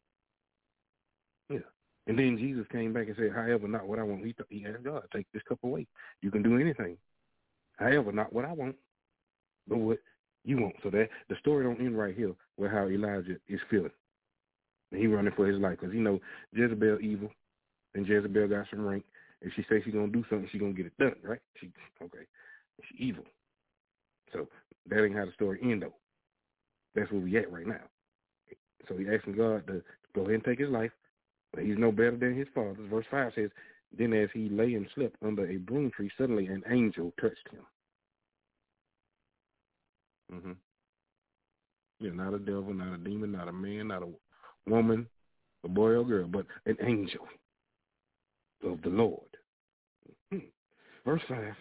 Speaker 10: Yeah. And then Jesus came back and said, however, not what I want. He, th- he asked God, take this cup away. You can do anything. However, not what I want, but what you want. So that the story don't end right here with how Elijah is feeling. And he running for his life because, you know, Jezebel evil, and Jezebel got some rank. If she says she's going to do something, she's going to get it done, right? She Okay. She's evil. So that ain't how the story end, though. That's where we at right now. So he asking God to go ahead and take his life, but he's no better than his fathers. Verse five says, then as he lay and slept under a broom tree, suddenly an angel touched him. Mm-hmm. Yeah, not a devil, not a demon, not a man, not a woman, a boy or girl, but an angel of the Lord. Mm-hmm. Verse five.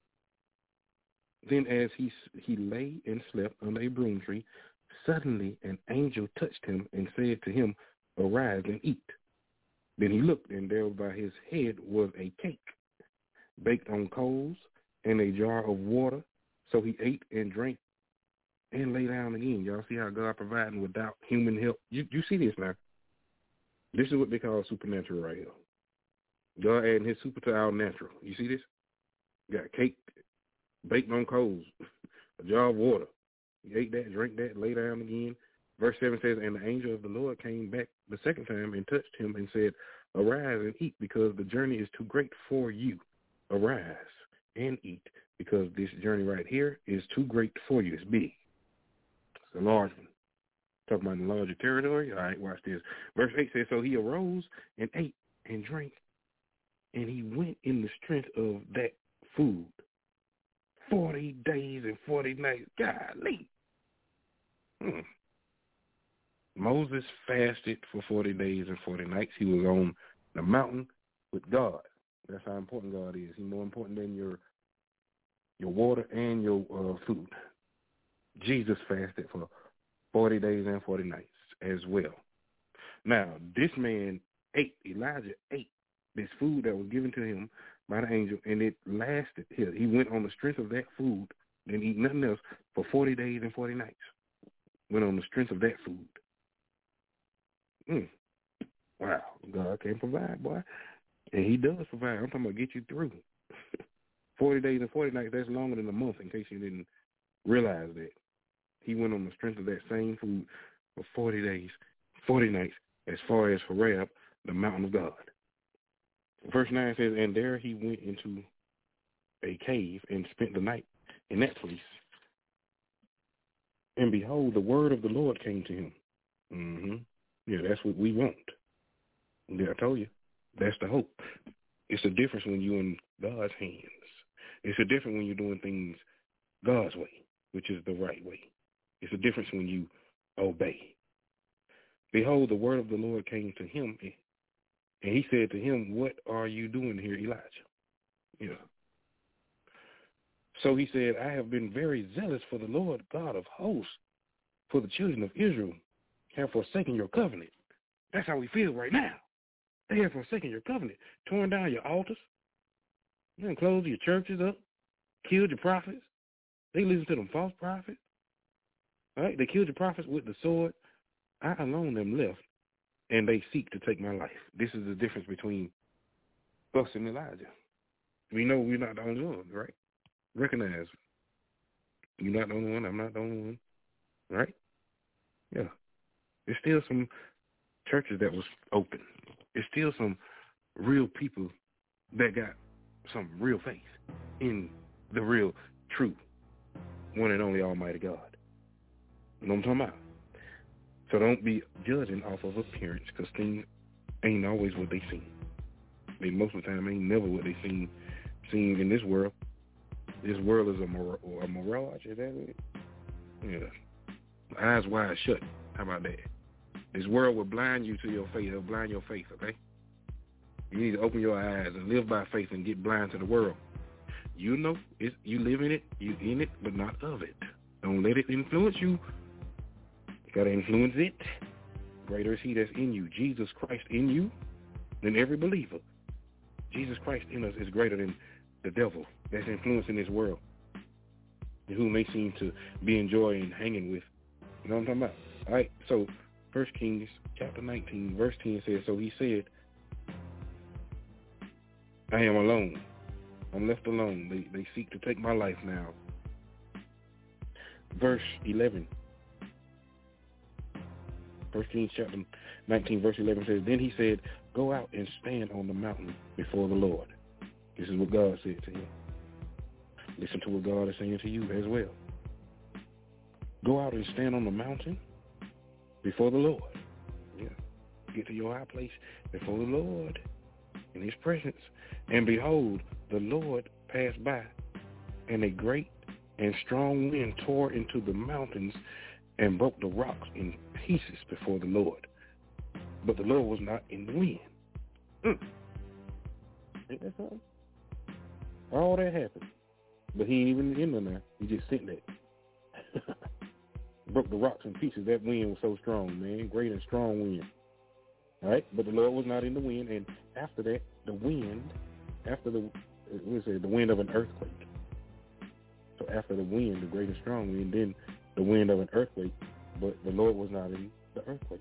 Speaker 10: Then as he he lay and slept under a broom tree, suddenly an angel touched him and said to him, arise and eat. Then he looked, and there by his head was a cake, baked on coals, and a jar of water. So he ate and drank and lay down again. Y'all see how God providing without human help? You you see this now? This is what they call supernatural right here. God adding his super to our natural. You see this? Got cake, baked on coals, a jar of water. He ate that, drank that, lay down again. Verse seven says, and the angel of the Lord came back the second time and touched him and said, arise and eat, because the journey is too great for you. Arise and eat, because this journey right here is too great for you. It's big. It's a large one. Talking about the larger territory. All right, watch this. Verse eight says, so he arose and ate and drank, and he went in the strength of that food. Forty days and forty nights. Golly. Hmm. Moses fasted for forty days and forty nights. He was on the mountain with God. That's how important God is. He's more important than your your water and your uh, food. Jesus fasted for forty days and forty nights as well. Now, this man ate, Elijah ate this food that was given to him by the angel, and it lasted here. He went on the strength of that food, didn't eat nothing else, for forty days and forty nights. Went on the strength of that food. Mm. Wow, God can provide, boy. And he does provide. I'm talking about get you through. forty days and forty nights, that's longer than a month, in case you didn't realize that. He went on the strength of that same food for forty days, forty nights, as far as Horeb, the mountain of God. Verse nine says, and there he went into a cave and spent the night in that place. And behold, the word of the Lord came to him. Mm-hmm. Yeah, that's what we want. Yeah, I told you. That's the hope. It's a difference when you're in God's hands. It's a difference when you're doing things God's way, which is the right way. It's a difference when you obey. Behold, the word of the Lord came to him And he said to him, what are you doing here, Elijah? Yeah. So he said, I have been very zealous for the Lord God of hosts, for the children of Israel have forsaken your covenant. That's how we feel right now. They have forsaken your covenant, torn down your altars, you know, closed your churches up, killed your prophets. They listen to them false prophets. All right? They killed your prophets with the sword. I alone am left, and they seek to take my life. This is the difference between us and Elijah. We know we're not the only one, right? Recognize you're not the only one, I'm not the only one, right? Yeah. There's still some churches that was open. There's still some real people that got some real faith in the real, true, one and only Almighty God. You know what I'm talking about? So don't be judging off of appearance, because things ain't always what they seem. They most of the time ain't never what they seem seen in this world. This world is a, mir- a mirage, is that it? Yeah. Eyes wide shut. How about that? This world will blind you to your faith. It'll blind your faith, okay? You need to open your eyes and live by faith and get blind to the world. You know, it's, you live in it, you in it, but not of it. Don't let it influence you. You got to influence it. Greater is he that's in you, Jesus Christ in you, than every believer. Jesus Christ in us is greater than the devil that's influencing this world, who may seem to be enjoying hanging with. You know what I'm talking about? All right, so First Kings chapter nineteen, verse ten says, so he said, I am alone. I'm left alone. They, they seek to take my life now. Verse eleven. First Kings chapter nineteen, verse eleven says, then he said, go out and stand on the mountain before the Lord. This is what God said to him. Listen to what God is saying to you as well. Go out and stand on the mountain before the Lord. Yeah. Get to your high place before the Lord in his presence. And behold, the Lord passed by, and a great and strong wind tore into the mountains and broke the rocks in pieces before the Lord. But the Lord was not in the wind. Mm. Ain't that something? All that happened. But he ain't even in there now. He just sitting there. Broke the rocks in pieces. That wind was so strong, man. Great and strong wind. All right? But the Lord was not in the wind. And after that, the wind, after the, what is it, the wind of an earthquake. So after the wind, the great and strong wind, then the wind of an earthquake. But the Lord was not in the earthquake.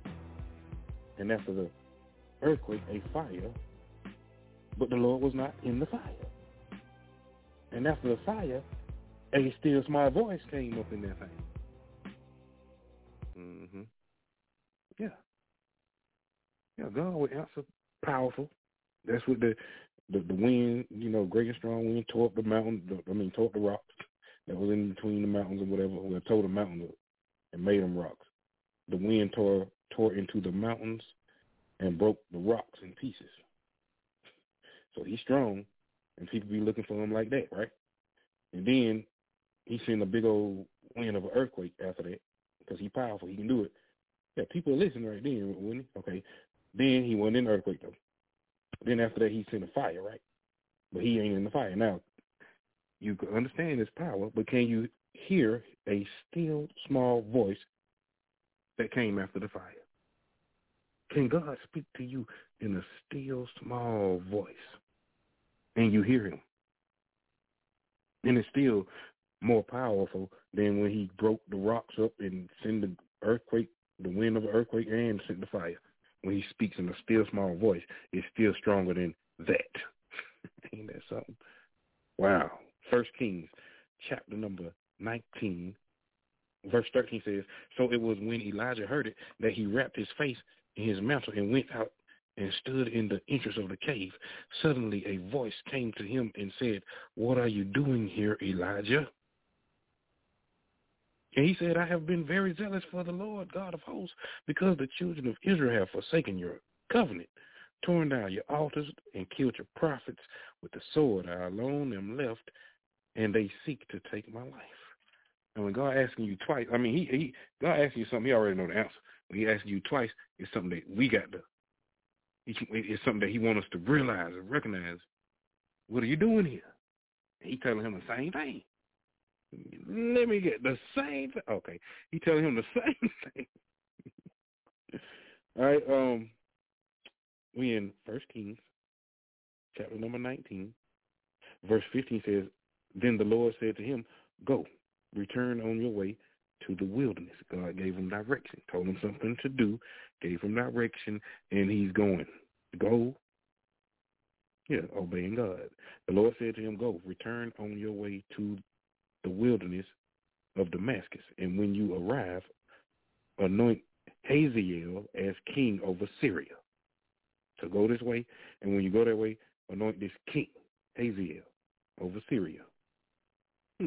Speaker 10: And after the earthquake, a fire. But the Lord was not in the fire. And after the fire, a still small voice came up in that thing. Mm-hmm. Yeah. Yeah, God would answer powerful. That's what the, the the wind, you know, great and strong wind tore up the mountain, the, I mean, tore up the rocks that was in between the mountains or whatever, or tore the mountain up and made them rocks. The wind tore tore into the mountains and broke the rocks in pieces. So he's strong, and people be looking for him like that, right? And then he sent a big old wind of an earthquake after that, because he's powerful. He can do it. Yeah, people listen right then, wouldn't he? Okay. Then he went in the earthquake, though. Then after that, he sent a fire, right? But he ain't in the fire. Now, you can understand his power, but can you hear a still small voice that came after the fire? Can God speak to you in a still small voice and you hear him? And it's still more powerful than when he broke the rocks up and sent the earthquake, the wind of an earthquake, and sent the fire. When he speaks in a still small voice, it's still stronger than that. Ain't that something? Wow. First Kings, chapter number nineteen, verse thirteen says, so it was when Elijah heard it that he wrapped his face in his mantle and went out and stood in the entrance of the cave. Suddenly a voice came to him and said, what are you doing here, Elijah? And he said, I have been very zealous for the Lord God of hosts, because the children of Israel have forsaken your covenant, torn down your altars, and killed your prophets with the sword. I alone am left, and they seek to take my life. And when God asking you twice, I mean, he, he God asking you something, he already know the answer. When he asking you twice, it's something that we got to He, it's something that he wants us to realize and recognize. What are you doing here? And he telling him the same thing. Let me get the same thing. Okay. He telling him the same thing. All right. Um, we in First Kings, chapter number nineteen, verse fifteen says, "Then the Lord said to him, go, return on your way to the wilderness." God gave him direction, told him something to do, gave him direction, and he's going. Go. Yeah, obeying God. The Lord said to him, go, return on your way to the wilderness of Damascus, and when you arrive, anoint Hazael as king over Syria. So go this way, and when you go that way, anoint this king, Hazael, over Syria. Hmm.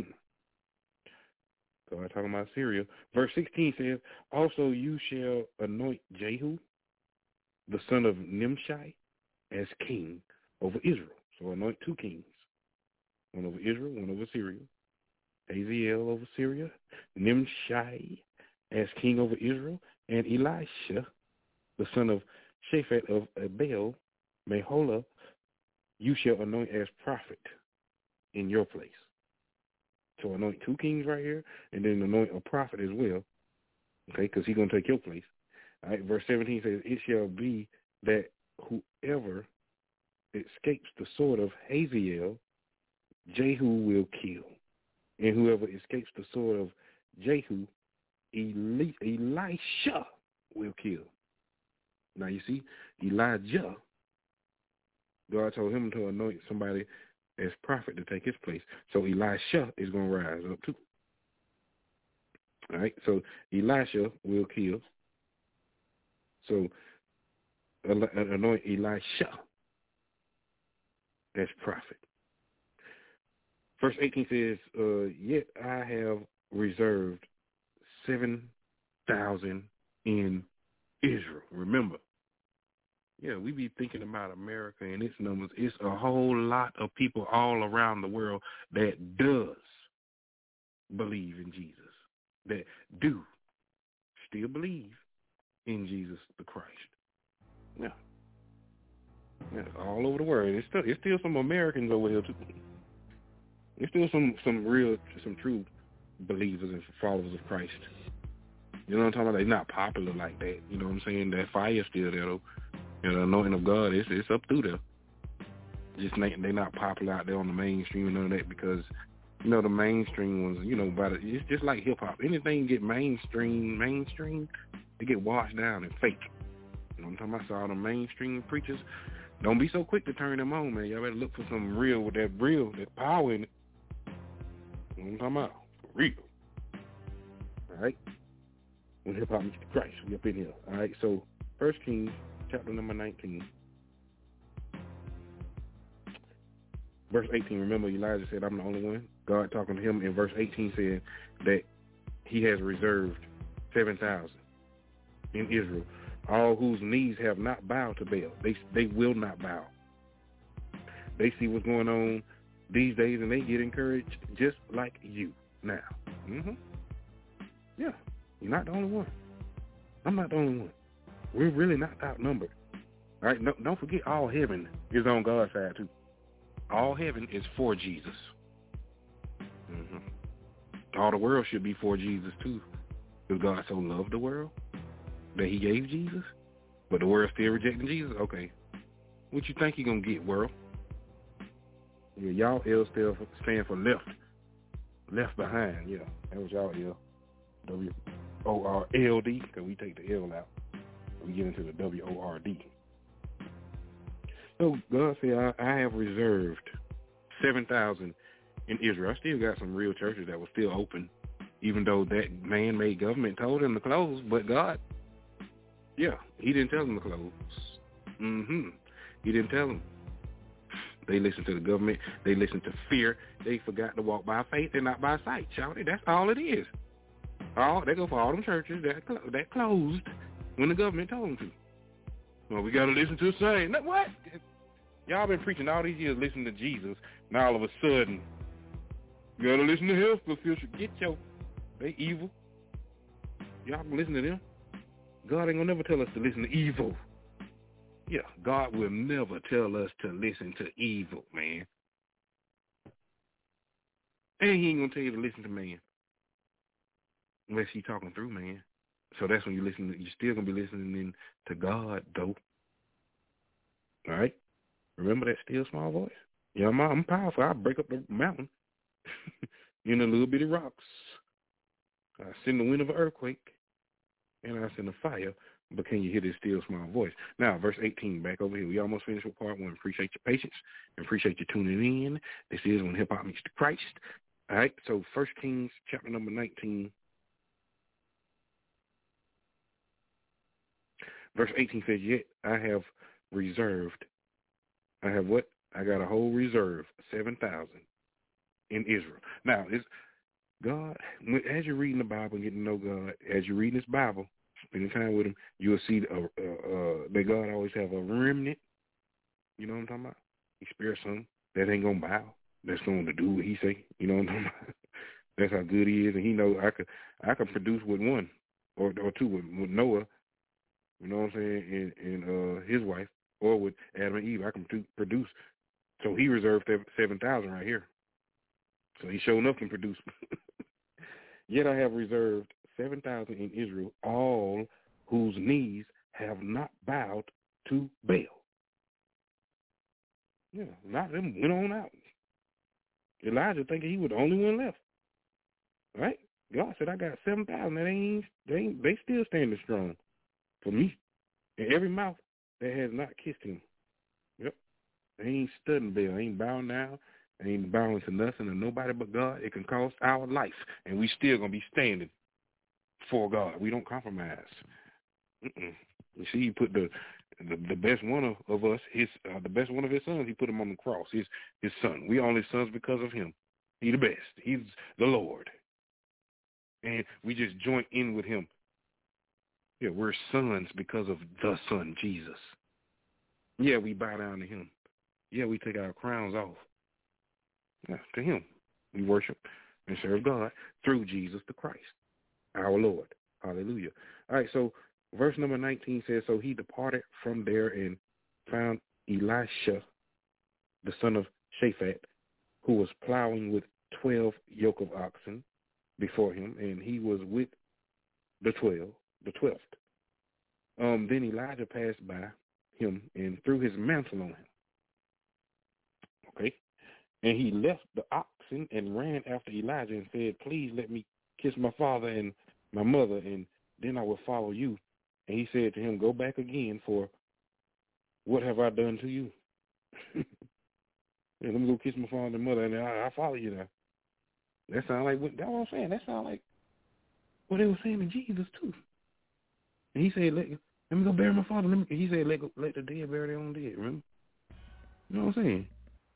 Speaker 10: God talking about Syria. Verse sixteen says, also you shall anoint Jehu, the son of Nimshi, as king over Israel. So anoint two kings, one over Israel, one over Syria. Hazael over Syria, Nimshi as king over Israel, and Elisha, the son of Shaphat of Abel, Meholah, you shall anoint as prophet in your place. So anoint two kings right here, and then anoint a prophet as well, okay, because he's going to take your place. All right, verse seventeen says, it shall be that whoever escapes the sword of Hazael, Jehu will kill. And whoever escapes the sword of Jehu, Eli- Elisha will kill. Now you see, Elijah, God told him to anoint somebody as prophet to take his place. So Elisha is going to rise up too. All right, so Elisha will kill. So anoint Elisha as prophet. Verse eighteen says, uh, yet I have reserved seven thousand in Israel. Remember, yeah, we be thinking about America and its numbers. It's a whole lot of people all around the world that does believe in Jesus, that do still believe in Jesus the Christ. Yeah. Yeah, all over the world. It's still, it's still some Americans over here too. There's still some, some real, some true believers and followers of Christ. You know what I'm talking about? They're not popular like that. You know what I'm saying? That fire's still there, though. You know, the anointing of God, it's, it's up through there. Just they're not popular out there on the mainstream and none of that because, you know, the mainstream ones, you know, about it, it's just like hip-hop. Anything get mainstream, mainstream, they get washed down and fake. You know what I'm talking about? So all the mainstream preachers, don't be so quick to turn them on, man. Y'all better look for something real with that real, that power in it. You know what I'm talking about? For real. All right? When hip-hop meets Christ, we up in here. All right? So, First Kings, chapter number nineteen. Verse eighteen, remember Elijah said, I'm the only one. God talking to him in verse eighteen said that he has reserved seven thousand in Israel, all whose knees have not bowed to Baal. They, they will not bow. They see what's going on these days, and they get encouraged just like you now. Mm-hmm. Yeah, you're not the only one. I'm not the only one. We're really not outnumbered. All right, no, don't forget all heaven is on God's side, too. All heaven is for Jesus. Mm-hmm. All the world should be for Jesus, too, because God so loved the world that he gave Jesus, but the world still rejecting Jesus? Okay. What you think you're going to get, world? Yeah, y'all L still stand for left. Left behind, yeah. That was y'all L. W O R L D, because we take the L out. We get into the W O R D. So God said, I, I have reserved seven thousand in Israel. I still got some real churches that were still open, even though that man-made government told them to close. But God, yeah, he didn't tell them to close. Mm-hmm. He didn't tell them. They listened to the government. They listened to fear. They forgot to walk by faith and not by sight. Shout it. That's all it is. All they go for all them churches that that closed when the government told them to. Well, we got to listen to the same. No, what? Y'all been preaching all these years, listening to Jesus, and all of a sudden, you got to listen to him for future. Get your, they evil. Y'all been listening to them. God ain't gonna never tell us to listen to evil. Yeah, God will never tell us to listen to evil, man. And he ain't going to tell you to listen to man. Unless he's talking through man. So that's when you listen. To, you're still going to be listening in to God, though. All right? Remember that still small voice? Yeah, I'm, I'm powerful. I'll break up the mountain in a little bitty rocks. I send the wind of an earthquake, and I send a fire. But can you hear this still small voice? Now, verse eighteen, back over here. We almost finished with part one. Appreciate your patience and appreciate you tuning in. This is When Hip Hop Meets the Christ. All right, so First Kings chapter number nineteen. Verse eighteen says, yet I have reserved. I have what? I got a whole reserve, seven thousand in Israel. Now, it's God, as you're reading the Bible and getting to know God, as you're reading this Bible, spending time with him, you'll see uh, uh, uh, that God always have a remnant. You know what I'm talking about? He spares some that ain't going to bow. That's going to do what he say. You know what I'm talking about? That's how good he is. And he knows I could I could produce with one or or two with, with Noah, you know what I'm saying, and, and uh, his wife, or with Adam and Eve. I can produce. So he reserved seven thousand right here. So he showing up can produce. Yet I have reserved seven thousand in Israel, all whose knees have not bowed to Baal. Yeah, not them went on out. Elijah thinking he was the only one left. Right? God said, I got seven thousand. That ain't, they ain't, they still standing strong for me. And every mouth that has not kissed him. Yep. They ain't studying Baal. They ain't bowing down. They ain't bowing to nothing and nobody but God. It can cost our life. And we still going to be standing for God. We don't compromise. Mm-mm. You see, he put the the, the best one of, of us, his uh, the best one of his sons, he put him on the cross, his his son. We are only sons because of him. He's the best. He's the Lord. And we just join in with him. Yeah, we're sons because of the Son, Jesus. Yeah, we bow down to him. Yeah, we take our crowns off. Yeah, to him. We worship and serve God through Jesus the Christ, our Lord. Hallelujah. All right, so verse number nineteen says, so he departed from there and found Elisha, the son of Shaphat, who was plowing with twelve yoke of oxen before him, and he was with the twelve, the twelfth. Um, then Elijah passed by him and threw his mantle on him. Okay? And he left the oxen and ran after Elijah and said, please let me kiss my father and my mother, and then I will follow you. And he said to him, go back again, for what have I done to you? Yeah, let me go kiss my father and mother, and I, I'll follow you now. That sounds like, what, that's what I'm saying. That sounds like what they were saying to Jesus, too. And he said, let, let me go bury my father. Let me, he said, let, go, let the dead bury their own dead, remember? You know what I'm saying?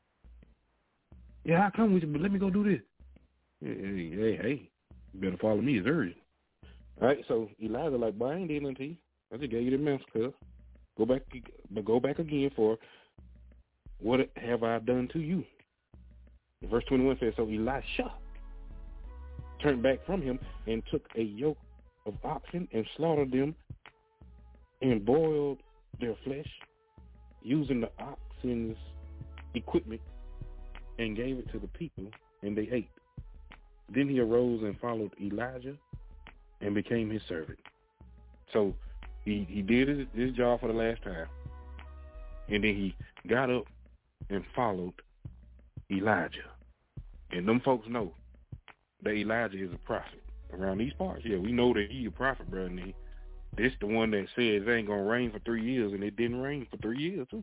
Speaker 10: Yeah, I come with you, but let me go do this. Hey, hey, hey, hey, you better follow me. It's urgent. All right, so Elijah like, boy, I ain't did nothing to you. I just gave you the mantle, cuz. Go back, but go back again, for what have I done to you? Verse twenty-one says, so Elisha turned back from him and took a yoke of oxen and slaughtered them and boiled their flesh using the oxen's equipment and gave it to the people, and they ate. Then he arose and followed Elijah and became his servant. So he, he did his, his job for the last time, and then he got up and followed Elijah. And them folks know that Elijah is a prophet. Around these parts, yeah, we know that he a prophet, bro. And he, this the one that says it ain't going to rain for three years, and it didn't rain for three years, too.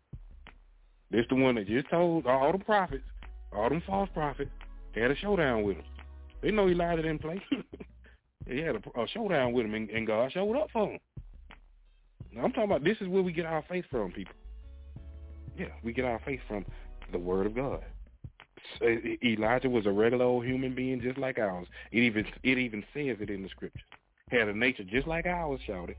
Speaker 10: This the one that just told all the prophets, all them false prophets, had a showdown with him. They know Elijah didn't play. They had a, a showdown with him, and, and God showed up for him. Now, I'm talking about this is where we get our faith from, people. Yeah, we get our faith from the Word of God. Elijah was a regular old human being just like ours. It even it even says it in the scripture. Had a nature just like ours, shouted.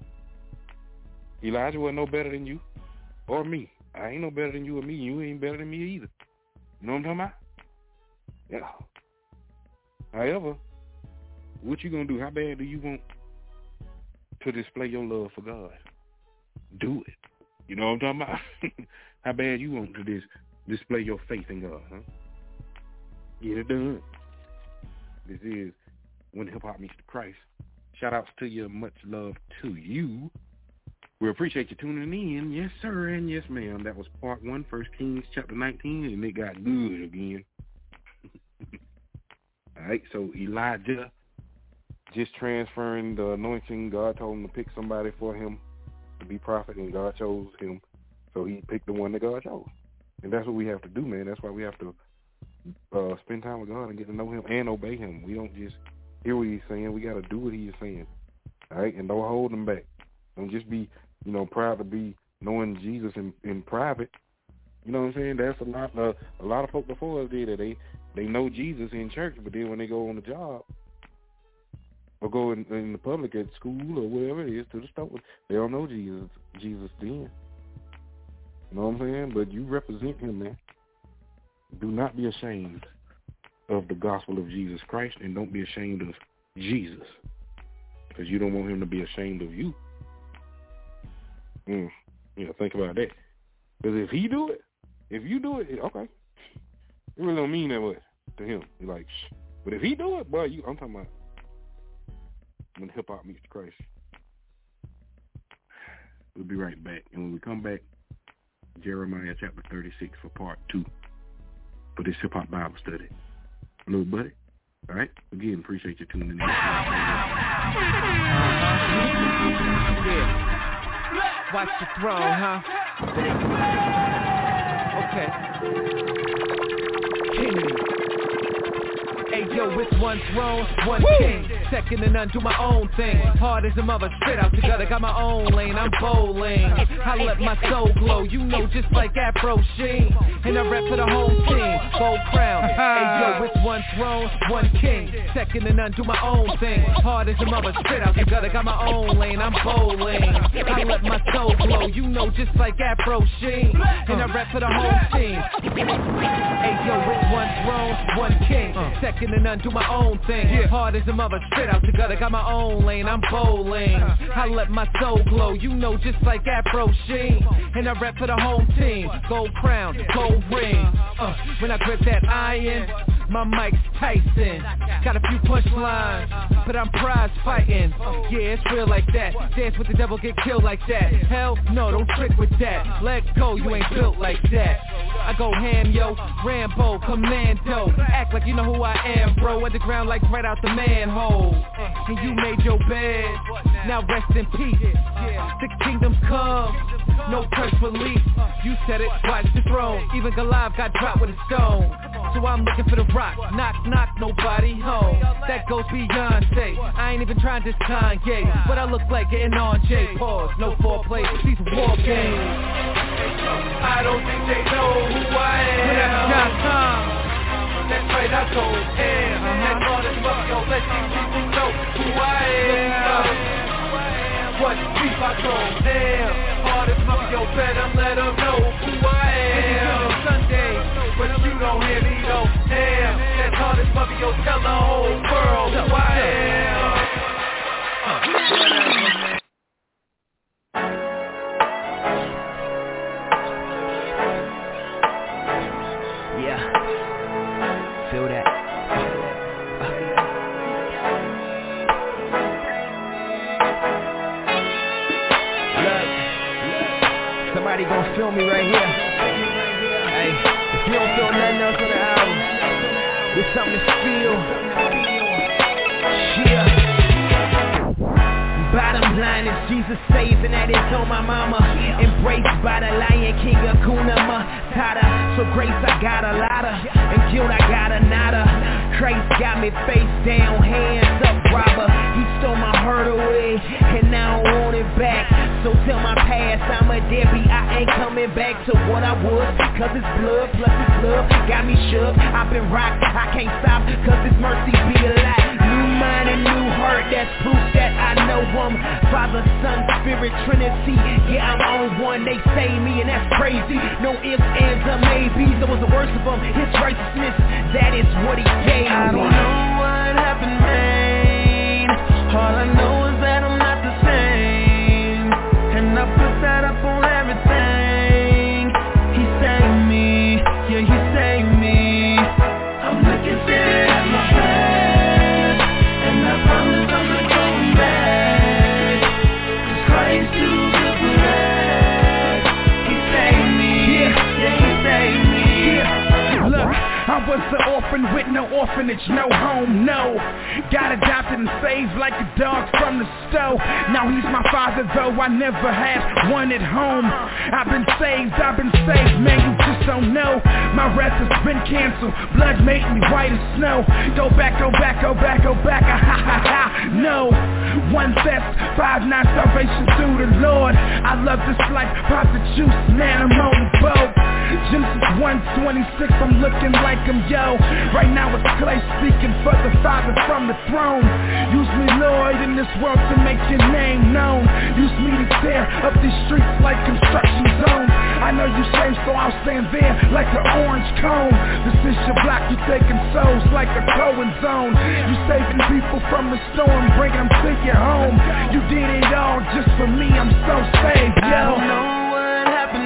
Speaker 10: Elijah wasn't no better than you or me. I ain't no better than you or me. You ain't better than me either. You know what I'm talking about? Yeah. However, what you gonna do? How bad do you want to display your love for God? Do it. You know what I'm talking about? How bad you want to dis- display your faith in God, huh? Get it done. This is When Hip Hop Meets the Christ. Shout outs to you, much love to you. We appreciate you tuning in. Yes, sir, and yes, ma'am. That was part one, First Kings chapter nineteen, and it got good again. All right, so Elijah just transferring the anointing. God told him to pick somebody for him to be prophet, and God chose him. So he picked the one that God chose. And that's what we have to do, man. That's why we have to uh, spend time with God and get to know him and obey him. We don't just hear what he's saying. We got to do what he is saying. All right, and don't hold him back. Don't just be, you know, proud to be knowing Jesus in, in private. You know what I'm saying? That's a lot. Uh, a lot of folk before us did that. They they know Jesus in church, but then when they go on the job or go in, in the public at school or whatever it is to the store, they don't know Jesus. Jesus then. You know what I'm saying? But you represent him, man. Do not be ashamed of the gospel of Jesus Christ, and don't be ashamed of Jesus, because you don't want him to be ashamed of you. Mm. You know, think about that. Because if he do it, if you do it, okay. It really don't mean that much to him. You're like, shh. But if he do it, boy, you, I'm talking about when hip hop meets Christ. We'll be right back. And when we come back, Jeremiah chapter thirty-six for part two for this hip hop Bible study. Little buddy. All right. Again, appreciate you tuning in.
Speaker 11: Yeah. Watch the throne, huh? Okay. Kingdom. Hey yo, it's one throne, one Woo! King. Second to none, do my own thing. Hard as a mother, straight out together, got my own lane, I'm bowling. I let my soul glow, you know, just like Afro Sheen. And I rep for the home team, gold crown. Hey yo, it's one throne, one king. Second to none, do my own thing. Hard as a mother, straight out together, got my own lane, I'm bowling. I let my soul glow, you know, just like Afro Sheen. And I rep for the home team. Hey yo, it's one throne, one king. Second and undo my own thing. Yeah. Hard as a mother, straight out together, got my own lane, I'm bowling. I let my soul glow, you know, just like Afro Sheen. And I rep for the home team, gold crown, gold ring. Uh, when I grip that iron, my mic's Tyson. Got a few punchlines, but I'm prize fighting. Yeah, it's real like that. Dance with the devil, get killed like that. Hell no, don't trick with that. Let go, you ain't built like that. I go ham, yo, Rambo, Commando. Act like you know who I am, bro. Underground like right out the manhole. And you made your bed, now rest in peace. The kingdom's come, no press release. You said it, watch the throne. Even Goliath got dropped with a stone. So I'm looking for the rock, knock, knock, nobody home. That goes Beyonce, I ain't even trying to Kanye. But I look like getting on J. Pause, no foreplay, these war games. I don't think they know who I am. When I got time, that's right, I told him. And all this fuck, yo, let these people know who I am. What beef I told them. All this fuck, yo, better let them know who I am. Sunday, but you don't hear me, no damn. That's all this fuck, yo, tell the whole world who I am. Somebody gon' feel me right here. Hey, if you don't feel nothing else on the album, there's something to feel. Yeah. Bottom line is Jesus saves, and that is on my mama. Embraced by the Lion King of Kuna Matata. So grace I got a lotta, and guilt I got a nada. Christ got me face down, hands up, robber. He stole my heart away, and now I want it back. So tell my past I'm a deadbeat, I ain't coming back to what I was. Cause it's blood, plus it's love, got me shook. I've been rocked, I can't stop, cause it's mercy be a lot. New mind and new heart, that's proof that I know him. Father, Son, Spirit, Trinity, yeah I'm on one. They say me and that's crazy, no ifs, ands, or maybes. There was the worst of them, his righteousness, that is what he gave me. I don't know what happened, man. All I know is that I'm not the same. And I put that up on everything.
Speaker 9: was an orphan with no orphanage, no home, no. Got adopted and saved like a dog from the stove. Now he's my father, though I never had one at home. I've been saved, I've been saved, man, you just don't know. My rest has been canceled, blood made me white as snow. Go back, go back, go back, go back, ah, ha ha ha, no. One theft, five nine salvation through the Lord. I love this life, pop the juice, man, I'm on the boat. Genesis one twenty-six, I'm looking like I'm yo. Right now it's clay speaking for the Father from the throne. Use me, Lord, in this world to make your name known. Use me to tear up these streets like construction zones. I know you saved, so I'll stand there like an orange cone. This is your block, you taking souls like a Cohen zone. You saving people from the storm, bringing them to your home. You did it all just for me, I'm so saved, yo.
Speaker 11: I don't know what happened,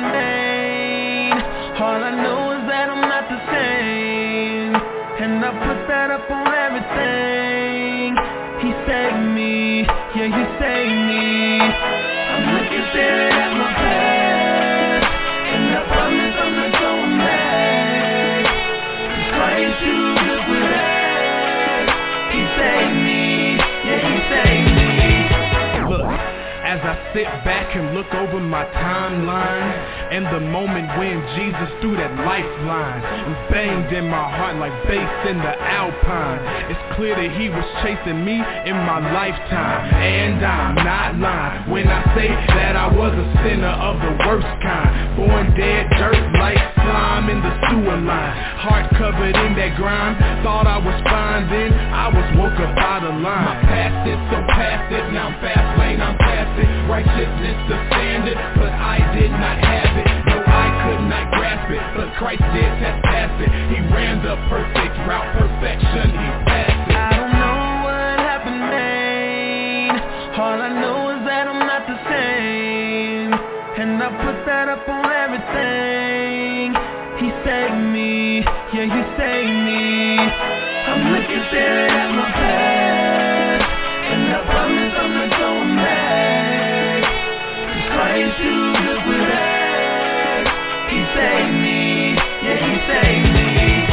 Speaker 11: man. All I know is that I'm not the same, and I put that up on everything. He saved me, yeah, he saved me. I'm looking staring at my past, and I promise I'm not going back. Cause Christ too good for that. He saved me, yeah, he saved me. Look, as I sit back and look over my timeline, and the moment when Jesus threw that lifeline and banged in my heart like bass in the Alpine, it's clear that he was chasing me in my lifetime. And I'm not lying when I say that I was a sinner of the worst kind, born dead dirt like slime in the sewer line, heart covered in that grime. Thought I was fine, then I was woke up out of line. My past is so passive, now I'm fast lane, I'm past it. Righteousness the standard, but I did not have it. No, I could not grasp it, but Christ did that pass it. He ran the perfect route, perfection, he passed it. I don't know what happened, man. All I know is that I'm not the same, and I put that up on everything. He saved me, yeah, he saved me. I'm looking staring at my past, and I promise I'm not going back. Cause Christ too good for that. He saved me, yeah, he saved me.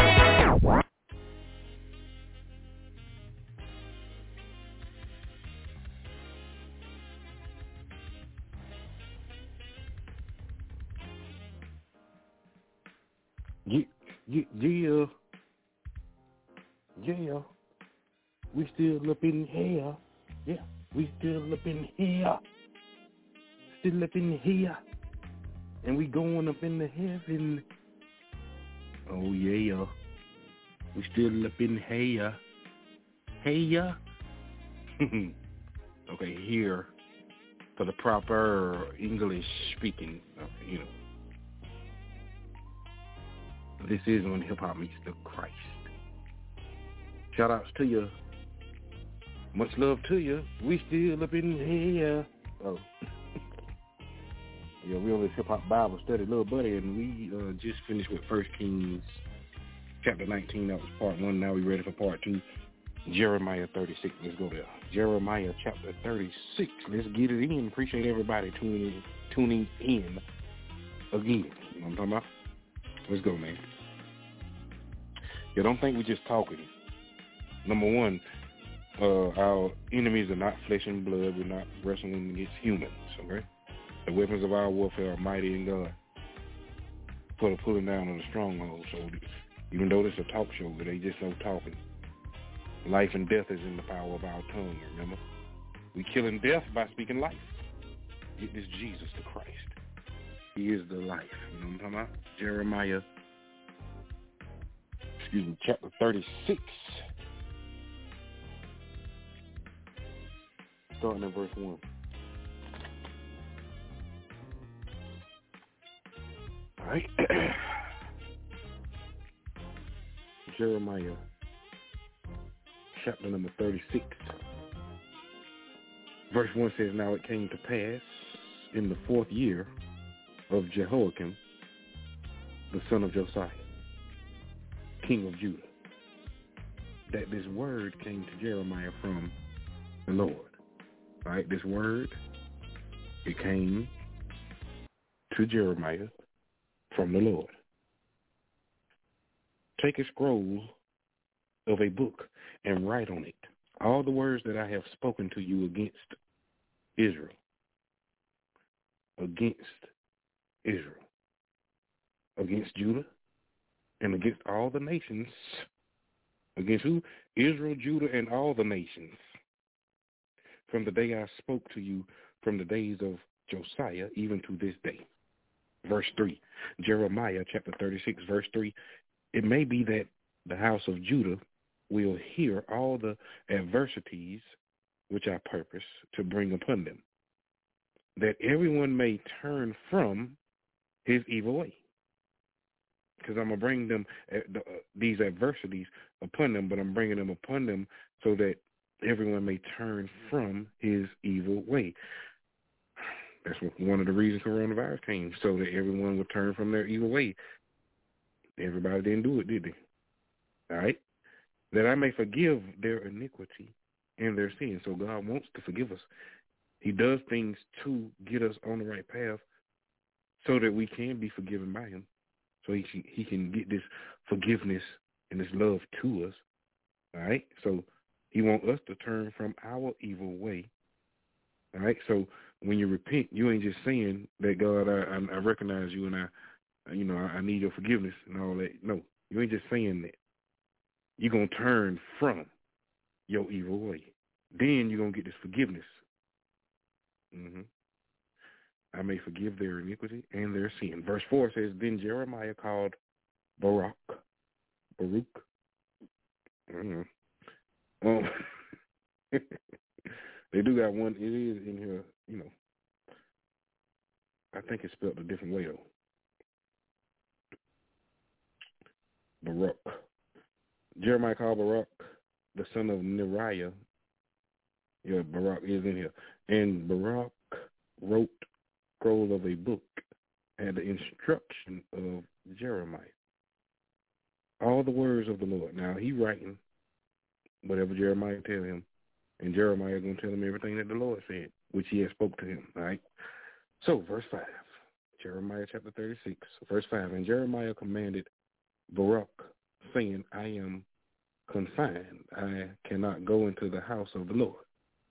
Speaker 10: Yeah, yeah, yeah, we still up in here. Yeah, we still up in here. Still up in here. And we going up in the heaven. Oh yeah, we still up in here. Hey ya. Okay, here for the proper English speaking, uh, you know. This is when hip hop meets the Christ. Shout outs to you. Much love to you. We still up in here. Oh. Yeah, we on this hip hop Bible study, little buddy, and we uh, just finished with First Kings chapter nineteen. That was part one. Now we ready for part two. Jeremiah thirty-six. Let's go there. Jeremiah chapter thirty-six. Let's get it in. Appreciate everybody tuning tuning in again. You know what I'm talking about? Let's go, man. Yeah, don't think we're just talking. Number one, uh, our enemies are not flesh and blood. We're not wrestling against humans, okay? The weapons of our warfare are mighty in God for the pulling down of the stronghold. So even though this is a talk show, but they just no talking. Life and death is in the power of our tongue, remember? We killing death by speaking life. Get this Jesus the Christ. He is the life. You know what I'm talking about? Jeremiah, excuse me, chapter thirty-six. Starting at verse one. All right. Jeremiah, chapter number thirty-six. Verse one says, now it came to pass in the fourth year of Jehoiakim, the son of Josiah, king of Judah, that this word came to Jeremiah from the Lord. All right, this word, it came to Jeremiah from the Lord. take a scroll of a book and write on it all the words that I have spoken to you against Israel. Against Israel. Against Judah and against all the nations. Against who? Israel, Judah, and all the nations. From the day I spoke to you, from the days of Josiah, even to this day. Verse three, Jeremiah chapter thirty-six, verse three. It may be that the house of Judah will hear all the adversities which I purpose to bring upon them, that everyone may turn from his evil way. Because I'm going to bring them uh, the, uh, these adversities upon them, but I'm bringing them upon them so that everyone may turn from his evil way. That's what, one of the reasons coronavirus came, so that everyone would turn from their evil way. Everybody didn't do it, did they? All right? That I may forgive their iniquity and their sin. So God wants to forgive us. He does things to get us on the right path so that we can be forgiven by him. So he can, he can get this forgiveness and this love to us. All right? So he wants us to turn from our evil way. All right? So when you repent, you ain't just saying that, God, I, I recognize you and I, you know, I, I need your forgiveness and all that. No, you ain't just saying that. You're going to turn from your evil way. Then you're going to get this forgiveness. Mm-hmm. I may forgive their iniquity and their sin. Verse four says, then Jeremiah called Baruch. Baruch. I don't know. Um, they do got one. It is in here, you know. I think it's spelled a different way, though. Baruch. Jeremiah called Baruch, the son of Neriah. Yeah, Baruch is in here. And Baruch wrote scroll of a book and the instruction of Jeremiah. All the words of the Lord. Now, he writing whatever Jeremiah tell him, and Jeremiah is going to tell him everything that the Lord said, which he had spoke to him, all right? So, verse five, Jeremiah chapter thirty-six, verse five, and Jeremiah commanded Baruch, saying, I am confined. I cannot go into the house of the Lord.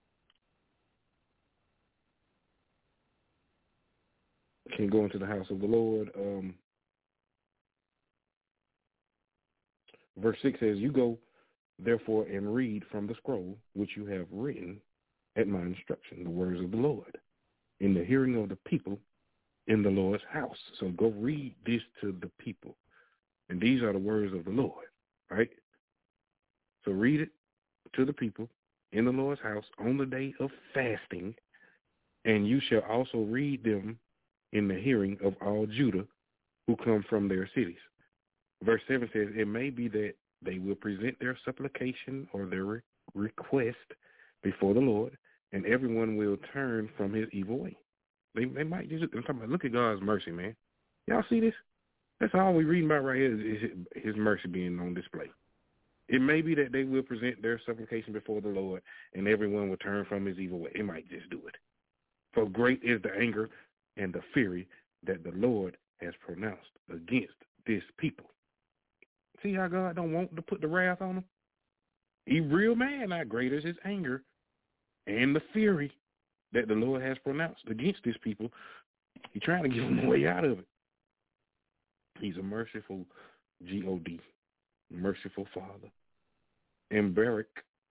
Speaker 10: Can't go into the house of the Lord. Um, verse six says, you go, therefore, and read from the scroll which you have written at my instruction, the words of the Lord, in the hearing of the people in the Lord's house. So go read this to the people. And these are the words of the Lord, right? So read it to the people in the Lord's house on the day of fasting, and you shall also read them in the hearing of all Judah who come from their cities. Verse seven says, it may be that they will present their supplication or their re- request before the Lord, and everyone will turn from his evil way. They, they might just, I'm talking about, look at God's mercy, man. Y'all see this? That's all we're reading about right here is his mercy being on display. It may be that they will present their supplication before the Lord, and everyone will turn from his evil way. It might just do it. For great is the anger and the fury that the Lord has pronounced against this people. See how God don't want to put the wrath on them? He real mad. Now great is his anger and the fury that the Lord has pronounced against this people. He's trying to give them a way out of it. He's a merciful G O D, merciful Father. And Baruch,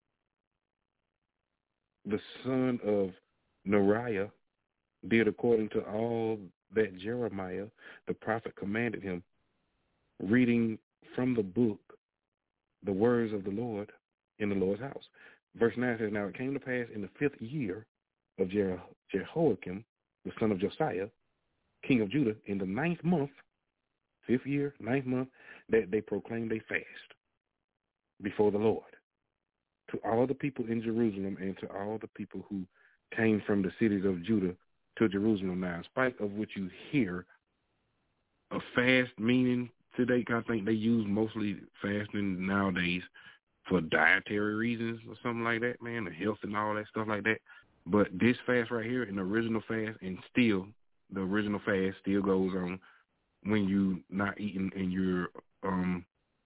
Speaker 10: the son of Neriah, did according to all that Jeremiah, the prophet, commanded him, reading from the book the words of the Lord in the Lord's house. Verse nine says, now it came to pass in the fifth year of Je- Jehoiakim, the son of Josiah, king of Judah, in the ninth month, fifth year, ninth month, that they proclaimed a fast before the Lord to all the people in Jerusalem and to all the people who came from the cities of Judah to Jerusalem. Now, in spite of what you hear, a fast meaning today, I think they use mostly fasting nowadays for dietary reasons or something like that, man, the health and all that stuff like that. But this fast right here, an original fast, and still, the original fast still goes on when you not eating and you're um,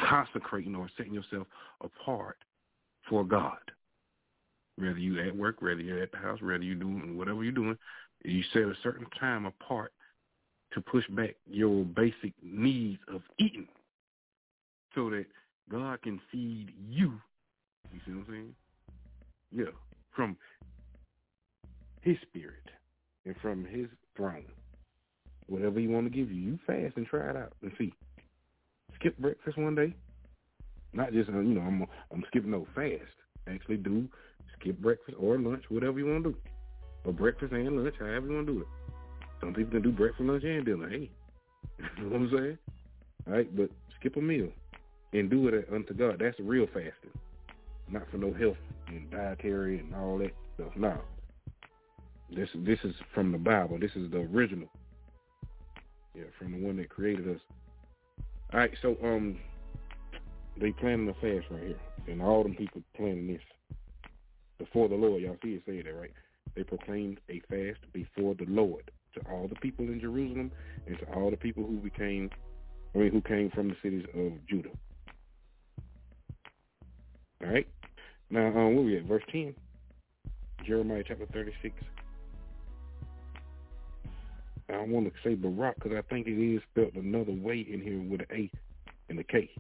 Speaker 10: consecrating or setting yourself apart for God. Whether you at work, whether you're at the house, whether you're doing whatever you're doing, you set a certain time apart to push back your basic needs of eating so that God can feed you. You see what I'm saying? Yeah, from his spirit and from his throne. Whatever he want to give you, you fast and try it out and see. Skip breakfast one day. Not just, you know, I'm I'm skipping no fast. Actually do skip breakfast or lunch, whatever you want to do. Or breakfast and lunch, however you want to do it. Some people can do breakfast, lunch, and dinner. Hey, you know what I'm saying? All right, but skip a meal and do it unto God. That's real fasting. Not for no health and dietary and all that stuff. No. This, this is from the Bible. This is the original. Yeah, from the one that created us. All right, so um, they planning a fast right here. And all them people planning this before the Lord. Y'all see it say that, right? They proclaimed a fast before the Lord to all the people in Jerusalem and to all the people who became, I mean, who came from the cities of Judah. All right. Now, um, where we at? Verse ten, Jeremiah chapter thirty-six. I don't want to say Barak because I think it is spelled another way in here with an A and a K.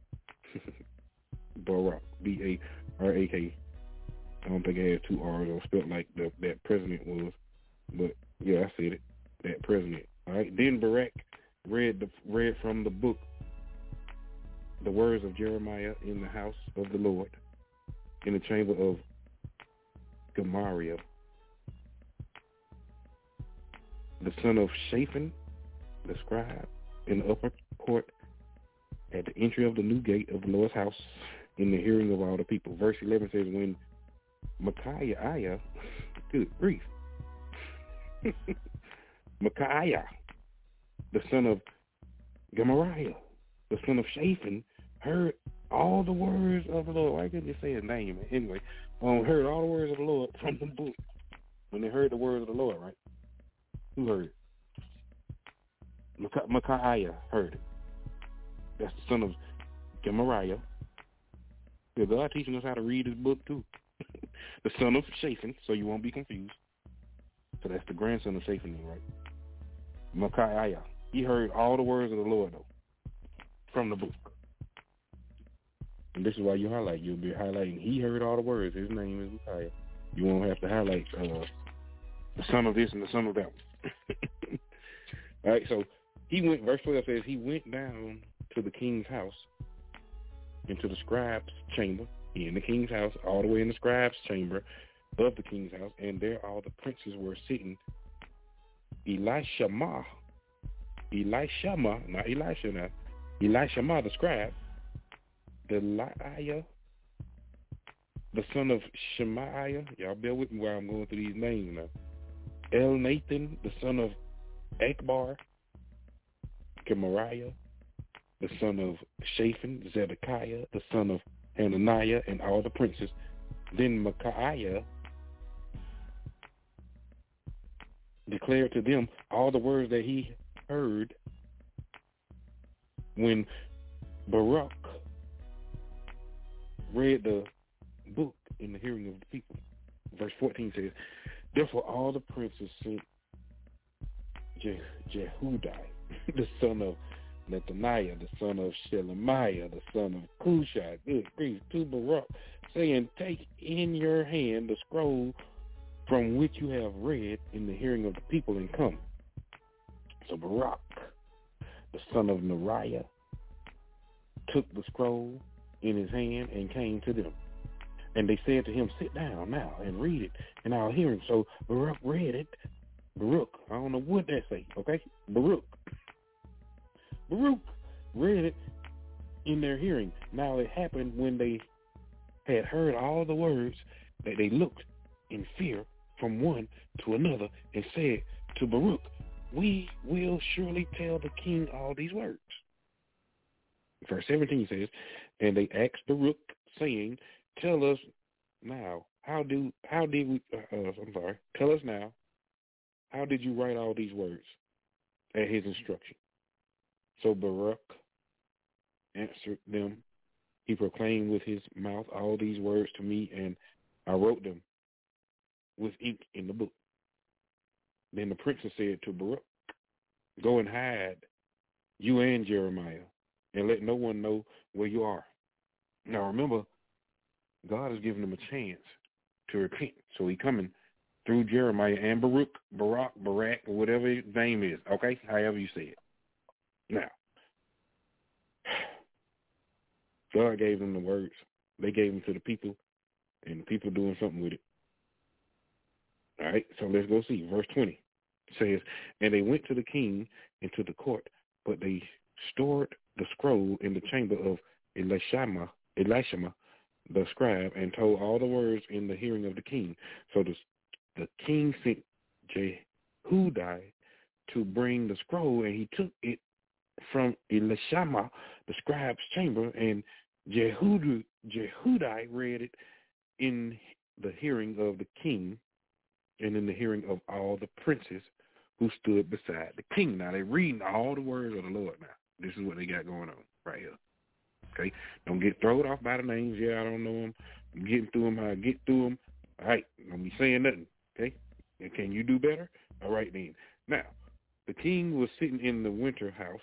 Speaker 10: Barak, B A R A K. I don't think it had two R's or spelled like the, that president was. But, yeah, I said it. That president. All right. Then Barak read the read from the book the words of Jeremiah in the house of the Lord, in the chamber of Gemariah, the son of Shaphan, the scribe, in the upper court at the entry of the new gate of the Lord's house, in the hearing of all the people. Verse eleven says, when Micaiah, good grief, Micaiah, the son of Gemariah, the son of Shaphan, heard all the words of the Lord. Why couldn't you say his name? Anyway, um, heard all the words of the Lord from the book. When they heard the words of the Lord, right? Who heard it? Micaiah heard it. That's the son of Gemariah. Yeah, God teaching us how to read his book too. The son of Shaphan, so you won't be confused. So that's the grandson of Shaphan, right? Micaiah. He heard all the words of the Lord, though, from the book. And this is why you highlight. You'll be highlighting. He heard all the words. His name is Micaiah. You won't have to highlight uh, the son of this and the son of that. All right, so he went, verse twelve says, he went down to the king's house, into the scribe's chamber, in the king's house, all the way in the scribe's chamber of the king's house, and there all the princes were sitting. Elishama, Elishama, not Elisha now, Elishama the scribe, Delaiah, the son of Shemaiah, y'all bear with me while I'm going through these names now, Elnathan, the son of Akbar, Gemariah, the son of Shaphan, Zedekiah, the son of Hananiah, and all the princes. Then Micaiah declared to them all the words that he heard when Barak read the book in the hearing of the people. Verse fourteen says, therefore all the princes sent Je- Jehudi, the son of Nethaniah, the son of Shelemiah, the son of Cushai, good grief, to Barak, saying, take in your hand the scroll from which you have read in the hearing of the people, and come. So Barak, the son of Neriah, took the scroll in his hand and came to them. And they said to him, sit down now and read it in our hearing. So Barak read it. Baruch, I don't know what that say, okay? Baruch. Baruch read it in their hearing. Now it happened when they had heard all the words that they looked in fear from one to another and said to Baruch, we will surely tell the king all these words. Verse seventeen says, and they asked Baruch, saying, tell us now, how do how did we uh, uh, I'm sorry, tell us now, how did you write all these words at his instruction? So Baruch answered them, he proclaimed with his mouth all these words to me, and I wrote them with ink in the book. Then the princess said to Baruch, go and hide, you and Jeremiah, and let no one know where you are. Now remember, God has given them a chance to repent. So he coming through Jeremiah and Baruch, Barak, Barak, or whatever his name is, okay? However you say it. Now, God gave them the words. They gave them to the people, and the people doing something with it. All right, so let's go see. Verse twenty says, and they went to the king and to the court, but they stored the scroll in the chamber of Elishama, Elishama, the scribe, and told all the words in the hearing of the king. So the, the king sent Jehudi to bring the scroll, and he took it from Elishama, the scribe's chamber, and Jehudi, Jehudi read it in the hearing of the king and in the hearing of all the princes who stood beside the king. Now, they're reading all the words of the Lord now. This is what they got going on right here. Okay? Don't get thrown off by the names. Yeah, I don't know them. I'm getting through them how I get through them. All right? Don't be saying nothing. Okay? And can you do better? All right, then. Now, the king was sitting in the winter house.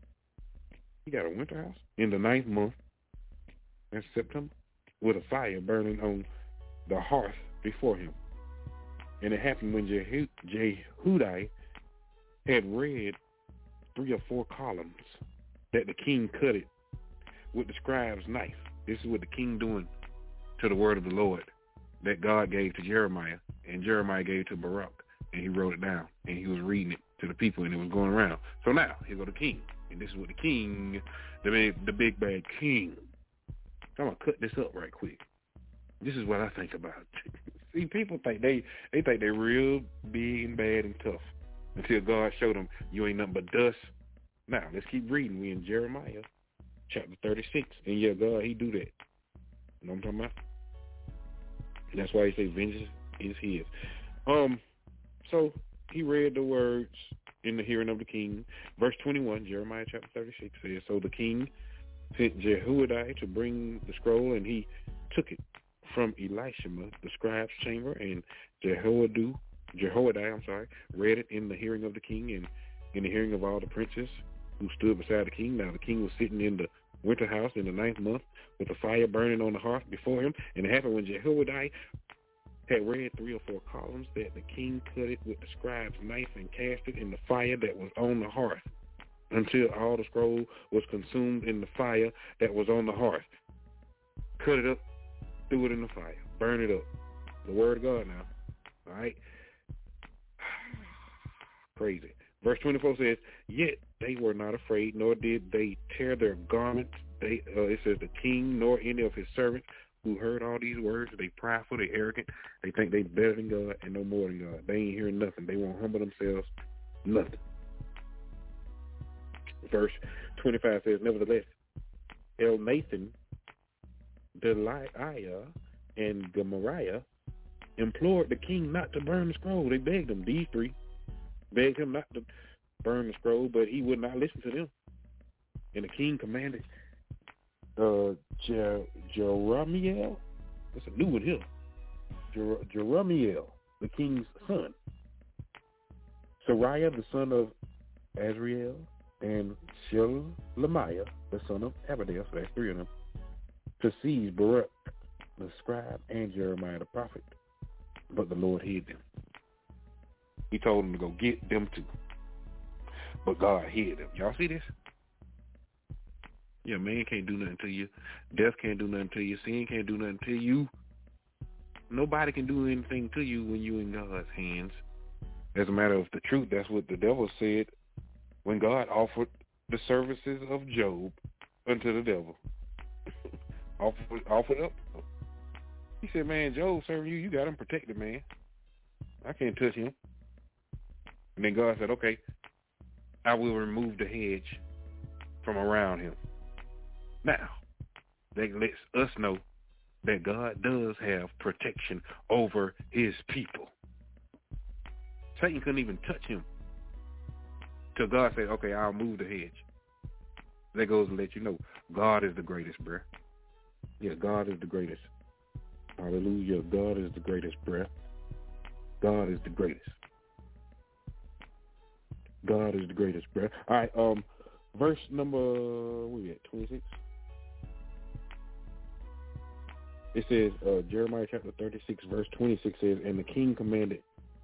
Speaker 10: He got a winter house? In the ninth month, that's September, with a fire burning on the hearth before him. And it happened when Jehu- Jehudi had read three or four columns that the king cut it with the scribe's knife. This is what the king doing to the word of the Lord that God gave to Jeremiah, and Jeremiah gave to Baruch, and he wrote it down, and he was reading it to the people, and it was going around. So now, here go the king, and this is what the king, the big, the big bad king. So I'm going to cut this up right quick. This is what I think about it. See, people think they, they think they're real big and bad and tough until God showed them you ain't nothing but dust. Now, let's keep reading. We in Jeremiah chapter thirty-six. And yeah, God, he do that. You know what I'm talking about? That's why he says vengeance is his. Um, so he read the words in the hearing of the king. Verse twenty-one, Jeremiah chapter thirty-six says, so the king sent Jehudi to bring the scroll, and he took it from Elishama, the scribe's chamber, and Jehoiada, Jehoiada, I'm sorry, read it in the hearing of the king and in the hearing of all the princes who stood beside the king. Now the king was sitting in the winter house in the ninth month with the fire burning on the hearth before him. And it happened when Jehoiada had read three or four columns that the king cut it with the scribe's knife and cast it in the fire that was on the hearth until all the scroll was consumed in the fire that was on the hearth. Cut it up, threw it in the fire, burn it up. The word of God now. All right? Crazy. Verse twenty-four says, yet they were not afraid, nor did they tear their garments. They, uh, it says the king nor any of his servants who heard all these words. They prideful, they arrogant. They think they better than God and no more than God. They ain't hearing nothing. They won't humble themselves. Nothing. Verse twenty-five says, nevertheless, Elnathan, Delaiah, and Gemariah implored the king not to burn the scroll. They begged him, these three begged him not to burn the scroll, but he would not listen to them. And the king commanded uh, Jer- Jeremiel, that's a new one here, Jer- Jeremiel, the king's son, Sariah, the son of Azriel, and Shelemiah, the son of Abedel, so that's three of them, to seize Baruch, the scribe, and Jeremiah the prophet. But the Lord hid them. He told them to go get them too. But God hid them. Y'all see this? Yeah, man can't do nothing to you. Death can't do nothing to you. Sin can't do nothing to you. Nobody can do anything to you when you're in God's hands. As a matter of the truth, that's what the devil said when God offered the services of Job unto the devil. offered, offered up. He said, man, Job serving you, you got him protected, man. I can't touch him. And then God said, okay, I will remove the hedge from around him. Now, that lets us know that God does have protection over his people. Satan couldn't even touch him till God said, okay, I'll move the hedge. That goes to let you know God is the greatest, bruh. Yeah, God is the greatest. Hallelujah. God is the greatest, bruh. God is the greatest. God is the greatest, bruh. All right, um, verse number, where we at, twenty-six? It says, uh, Jeremiah chapter thirty-six, verse twenty-six says, and the king commanded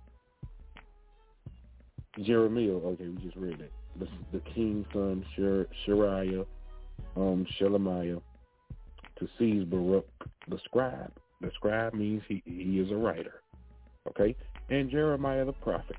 Speaker 10: Jeremiah, okay, we just read that, the, the king's son, Sher, Shariah, um, Shelemiah, to seize Baruch, the scribe. The scribe means he, he is a writer, okay? And Jeremiah the prophet.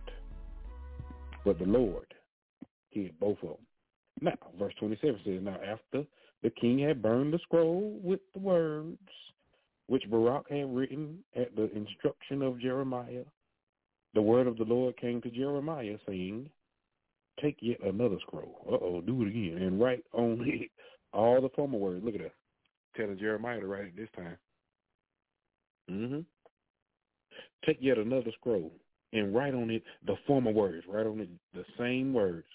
Speaker 10: But the Lord hid both of them. Now, verse twenty-seven says, now after the king had burned the scroll with the words which Baruch had written at the instruction of Jeremiah, the word of the Lord came to Jeremiah, saying, take yet another scroll. Uh-oh, do it again. And write on it all the former words. Look at that. Telling Jeremiah to write it this time. Mm-hmm. Take yet another scroll and write on it the former words. Write on it the same words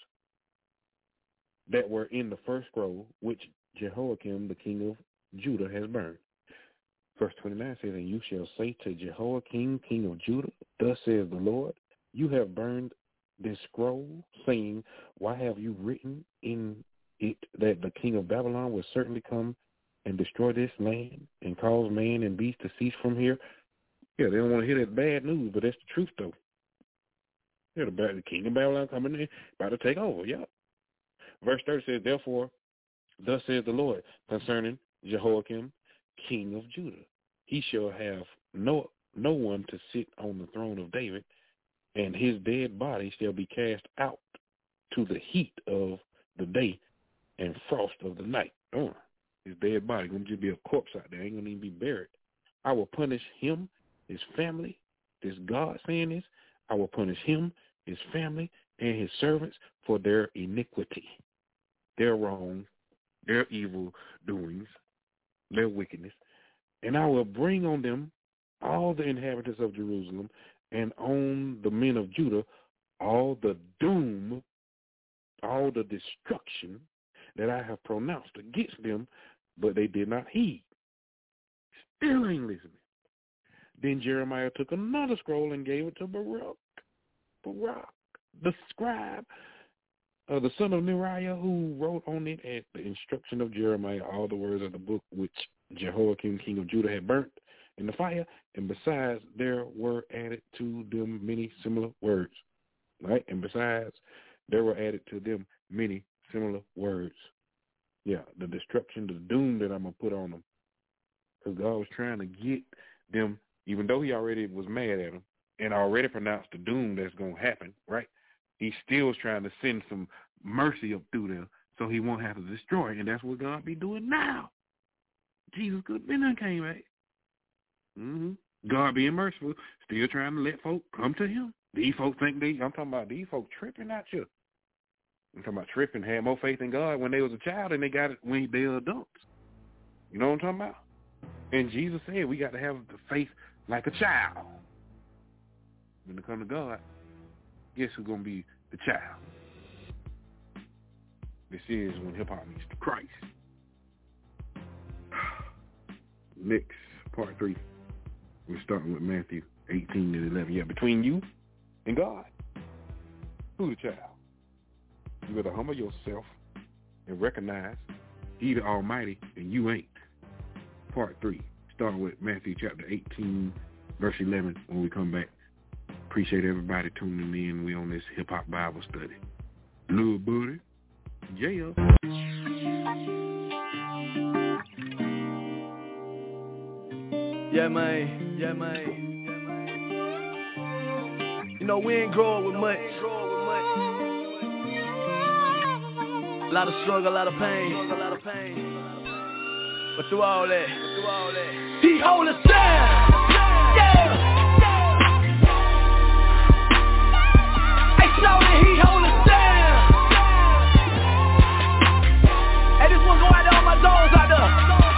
Speaker 10: that were in the first scroll, which Jehoiakim, the king of Judah, has burned. Verse twenty-nine says, and you shall say to Jehoiakim, king of Judah, thus says the Lord, you have burned this scroll, saying, why have you written in it that the king of Babylon will certainly come and destroy this land and cause man and beast to cease from here? Yeah, they don't want to hear that bad news, but that's the truth, though. Yeah, the, the king of Babylon coming in, about to take over, yeah. Verse thirty says, therefore, thus says the Lord concerning Jehoiakim, king of Judah, he shall have no no one to sit on the throne of David, and his dead body shall be cast out to the heat of the day and frost of the night. Oh, his dead body going to just be a corpse out there. Ain't going to even be buried. I will punish him, his family. This God saying this. I will punish him, his family, and his servants for their iniquity, their wrong, their evil doings, their wickedness. And I will bring on them all the inhabitants of Jerusalem and on the men of Judah all the doom, all the destruction that I have pronounced against them, but they did not heed. Still ain't listening. Then Jeremiah took another scroll and gave it to Baruch, Baruch, the scribe, uh, the son of Neriah, who wrote on it at the instruction of Jeremiah all the words of the book which Jehoiakim, king of Judah, had burnt in the fire, and besides there were added to them many similar words. Right? And besides there were added to them many similar words. Yeah, the destruction, the doom that I'm going to put on them. Because God was trying to get them, even though he already was mad at them and already pronounced the doom that's going to happen, right? He still was trying to send some mercy up through them so he won't have to destroy. And that's what God be doing now. Jesus could have been and came back. Mm-hmm. God being merciful, still trying to let folk come to him. These folk think they, I'm talking about these folk tripping out here. I'm talking about tripping, had more faith in God when they was a child and they got it when they were adults. You know what I'm talking about? And Jesus said we got to have the faith like a child. When it comes to God, guess who's going to be the child? This is when hip-hop meets Christ. Next, part three. We're starting with Matthew eighteen and eleven. Yeah, between you and God, who the child? You better humble yourself and recognize he the Almighty and you ain't. Part three, starting with Matthew chapter eighteen, verse eleven when we come back. Appreciate everybody tuning in. We on this hip-hop Bible study. Little buddy, yeah.
Speaker 8: Yeah, man. Yeah, man. You know, we ain't growing with much. A lot of struggle, a lot of pain. But through all that, through all that, he hold us down. Yeah. Hey, shawty, he hold us down. Hey, this one go out to all my dogs out there.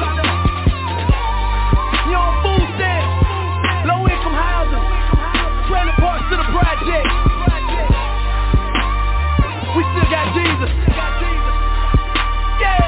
Speaker 8: You on food stamps, low income housing, trailer parks to the project. We still got Jesus. Yeah.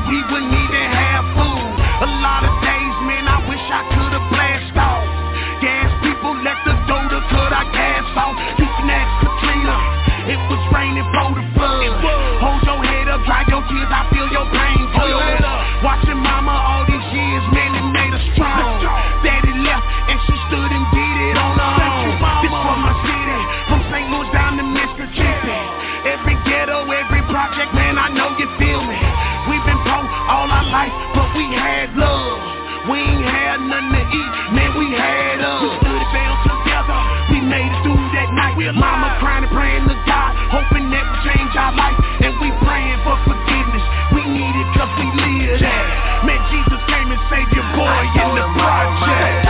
Speaker 12: we wouldn't even have food. A lot of days, man, I wish I could've blasted off. Gas people let the door to cut our gas off. You can ask Katrina, it was raining for the flood. Hold your head up, dry your tears, I feel your pain good. Watching mama all these years, man, it made her strong. Daddy left and she stood and did it on her own. This was my city, from Saint Louis down to Mississippi. Every ghetto, every project, man, I know you feel me. We've been poor all our life, but we had love. We ain't had nothing to eat, man, we had us. We stood and fell together, we made it through that night. Mama crying and praying to God, hoping that we change our life. And we praying for forgiveness, we need it cause we live that. Man, Jesus came and saved your boy in the project.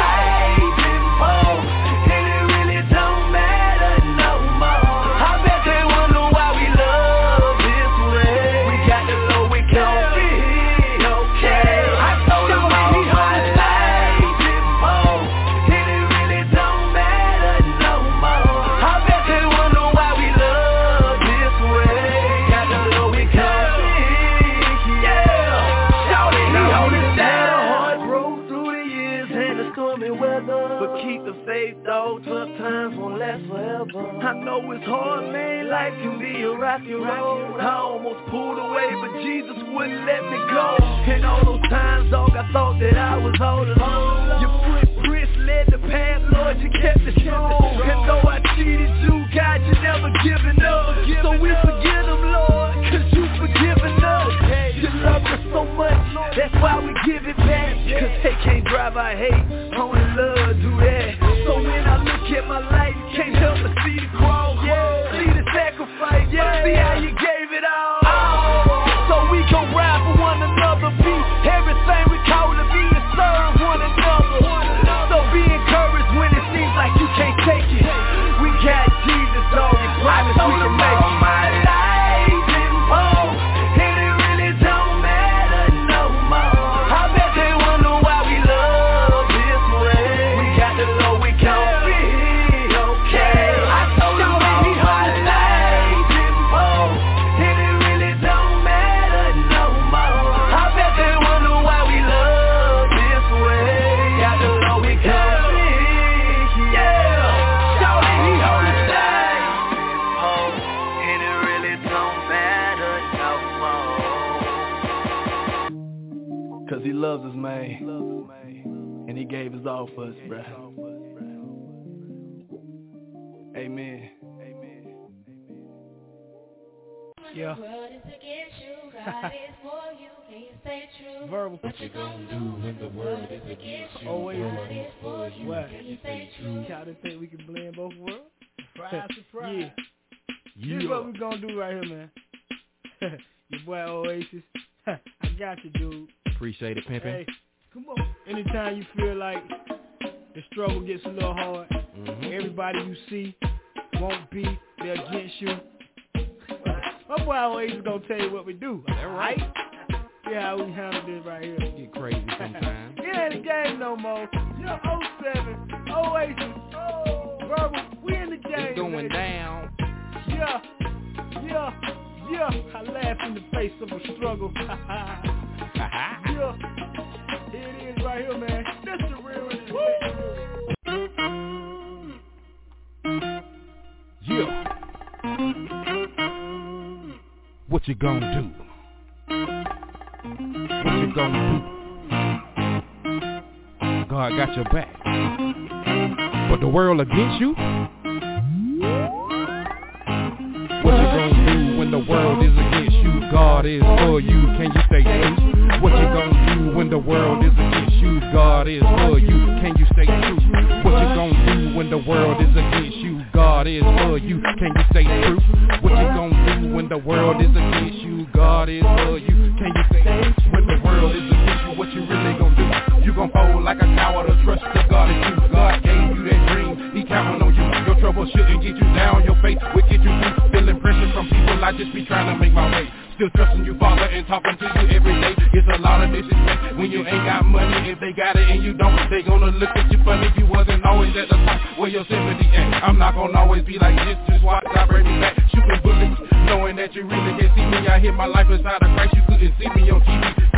Speaker 13: I know it's hard, man, life can be a rocky road. I almost pulled away, but Jesus wouldn't let me go. And all those times, dog, I thought that I was all alone. Your footprints led the path, Lord, you kept it strong. And though I cheated you, God, you never given up. So we forgive them, Lord, cause you forgiven us. You love us so much, that's why we give it back. Cause they can't drive our hate, only love do that. So when I look at my life, can't help but see the cross, yeah. See the sacrifice, yeah. See how you gave it all, oh. So we gon' ride for one another, be everything we call to be and serve one another. So be encouraged when it seems like you can't take it. We got Jesus, dog, and promise we can make it. My life been poor, and it really don't matter no more. I bet they wonder why we love this way. We got the low, we can't be. He loves us, man, and he gave his all for us, bruh. Amen. Amen.
Speaker 14: Yeah.
Speaker 13: Verbal.
Speaker 14: What you gonna do when the world is against you?
Speaker 13: Always.
Speaker 14: For you.
Speaker 13: What?
Speaker 14: Can you stay true?
Speaker 13: Y'all didn't think we can blend both worlds?
Speaker 14: Surprise, surprise.
Speaker 13: Yeah. Here's yeah. what we gonna do right here, man. Your boy Oasis. I got you, dude.
Speaker 10: Appreciate it, pimpin'.
Speaker 13: Hey, come on. Anytime you feel like the struggle gets a little hard, mm-hmm. everybody you see won't be there against you. My boy always gonna tell you what we do. Is that right? Yeah, how we handle this right here.
Speaker 10: Get crazy sometimes.
Speaker 13: It ain't a game no more. You're oh seven, Oasis, oh, Verbal, we in the game.
Speaker 10: It's going
Speaker 13: baby.
Speaker 10: down.
Speaker 13: Yeah, yeah, yeah. I laugh in the face of a struggle. Yeah, it is right here, man. That's the real one.
Speaker 10: Yeah. What you gonna do? What you gonna do? God got your back. But the world against you? What you gonna do when the world is against you? God is for you. Can you stay true? What you gonna do when the world is against you? God is for you. Can you stay true? What you gonna do when the world is against you? God is for you. Can you stay true? What you gonna do when the world is against you? God is for you. Can you stay true? When the world is against you, what you really gonna do? You gon' fold like a coward or trust the God is you. God gave you that dream. He counting on you. Your trouble shouldn't get you down. Your faith will get you through. Feeling pressure from people. I just be trying to make my way. Still trusting you, Father, and talking to you every day. It's a lot of disrespect when you ain't got money. If they got it and you don't, they gonna look at you funny. You wasn't always at the top where your sympathy at. I'm not gonna always be like this. Just watch I bring me back. Shooting bullets, knowing that you really can't see me. I hit my life inside of Christ. You couldn't see me on T V.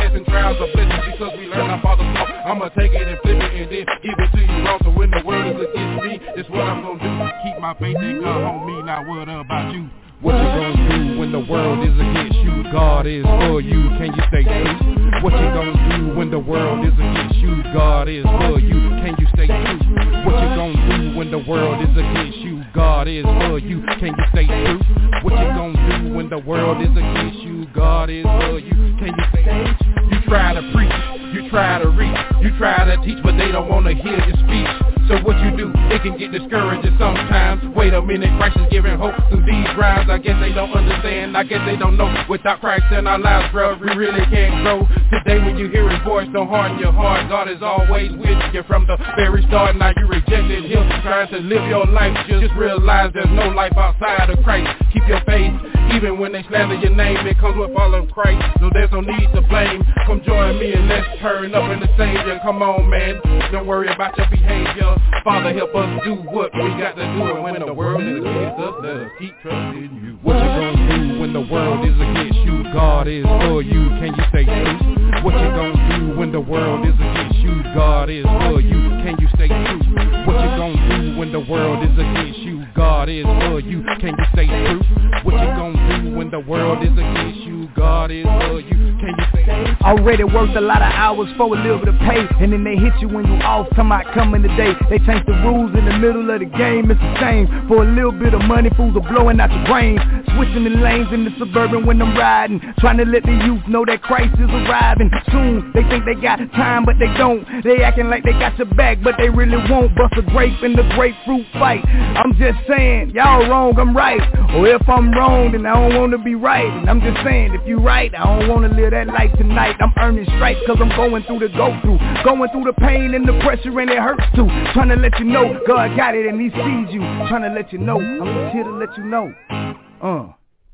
Speaker 15: cause we learn our father's law. I'ma take it and flip it and then give it to you wrong. So when the world is against me, it's what I'm gonna do. Keep my faith in God on me, now what about you?
Speaker 7: What you gonna do when the world is against you? God is for you, can you stay true? What you gonna do when the world is against you? God is for you, can you stay true? What you gonna do when the world is against you? God is for you, can you stay true? What you gonna do when the world is against you? God is for you, can you stay true?
Speaker 15: You try to preach, you try to reach, you try to teach, but they don't wanna hear your speech. So what you do, it can get discouraging sometimes. Wait a minute, Christ is giving hope through these rhymes. I guess they don't understand, I guess they don't know. Without Christ in our lives, bro, we really can't grow. Today when you hear his voice, don't harden your heart. God is always with you from the very start. Now you rejected him, trying to live your life. Just realize there's no life outside of Christ. Keep your faith, even when they slander your name. It comes with following Christ, so there's no need to blame. Come join me and let's turn up in the Savior. Come on, man, don't worry about your behavior. Father, help us do what we got to do. And when the world is against us, let us keep trusting you.
Speaker 7: What you gonna do when the world is against you? God is for you, can you stay true? What you gonna do when the world is against you? God is for you, can you stay true? What you gonna do when the world is against you? God is for you, can you stay true? What you gonna do when the world is against you? God is for you, can you stay true?
Speaker 9: Already worked a lot of hours for a little bit of pay, and then they hit you when you off, come out coming today. They change the rules in the middle of the game, it's the same. For a little bit of money, fools are blowing out your brains. Switching the lanes in the Suburban when I'm riding, trying to let the youth know that Christ is arriving soon. They think they got time, but they don't. They acting like they got your back, but they really won't. Bust a grape in the grapefruit fight. I'm just saying, y'all wrong, I'm right. Or if I'm wrong, then I don't want to be right. And I'm just saying, if you right, I don't want to live that life tonight. I'm earning stripes cause I'm going through the go-through, going through the pain and the pressure, and it hurts too. Trying to let you know God got it and he sees you. Trying to let you know, I'm just here to let you know. Uh.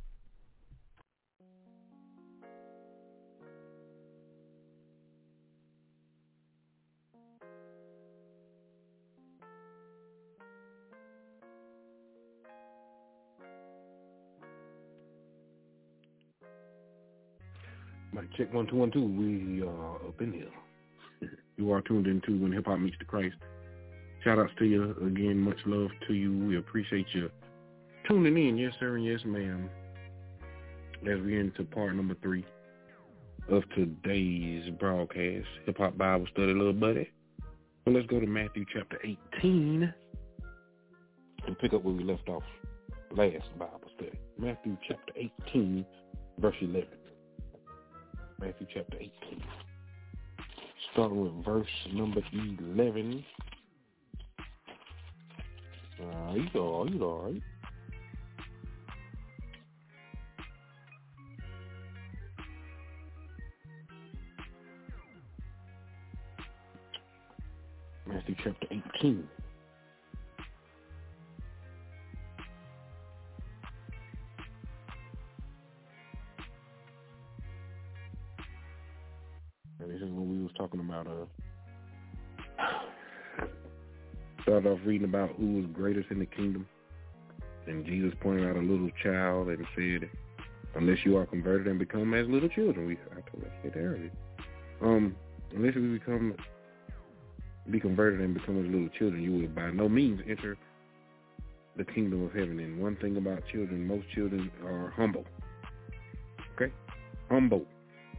Speaker 10: Mic check one two one two. We are up in here. You are tuned into When Hip Hop Meets the Christ. Shout outs to you again. Much love to you. We appreciate you tuning in. Yes, sir, and yes, ma'am. As we get into part number three of today's broadcast, Hip Hop Bible Study, little buddy. So let's go to Matthew chapter eighteen and pick up where we left off last Bible study. Matthew chapter eighteen, verse eleven. Matthew chapter eighteen. Starting with verse number eleven. Uh, you all, you all right. Matthew chapter eighteen. And this is what we was talking about. Uh, started off reading about who was greatest in the kingdom. And Jesus pointed out a little child and said, unless you are converted and become as little children. We I told us that earlier. Um, unless we become be converted and become as little children, you will by no means enter the kingdom of heaven. And one thing about children, most children are humble. Okay? Humble.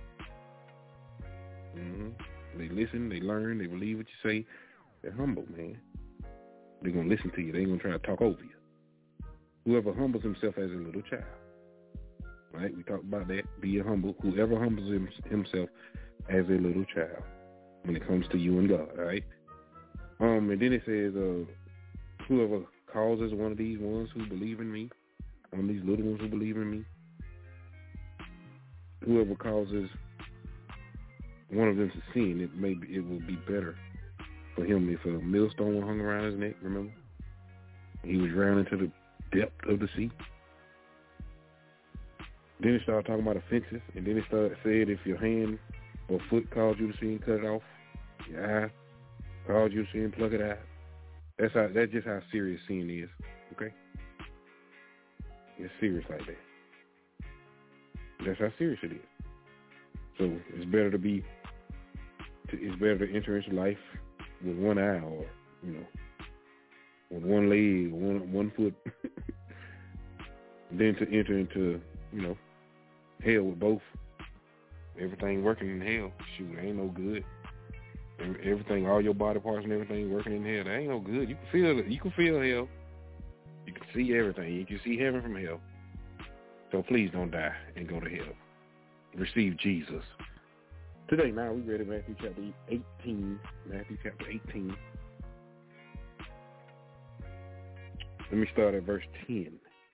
Speaker 10: Mm-hmm. They listen, they learn, they believe what you say. They're humble, man. They're going to listen to you. They ain't going to try to talk over you. Whoever humbles himself as a little child. Right? We talked about that. Be humble. Whoever humbles him, himself as a little child when it comes to you and God. All right? Um, and then it says, uh, whoever causes one of these ones who believe in me, one of these little ones who believe in me, whoever causes one of them to sin, it may be, it will be better for him if a millstone were hung around his neck, remember? He was drowned into the depth of the sea. Then it started talking about offenses, and then it started said if your hand or foot caused you to sin, cut it off. Your eye caused you to sin, plug it out. That's how. That's just how serious sin is. Okay, it's serious like that. That's how serious it is. So it's better to be to, it's better to enter into life with one eye or, you know, with one leg, one one foot, than to enter into, you know, hell with both. Everything working in hell, shoot, ain't no good. Everything, all your body parts and everything working in hell, that ain't no good. You can feel it. You can feel hell. You can see everything. You can see heaven from hell. So please don't die and go to hell. Receive Jesus. Today, now we read in Matthew chapter eighteen. Matthew chapter eighteen. Let me start at verse ten.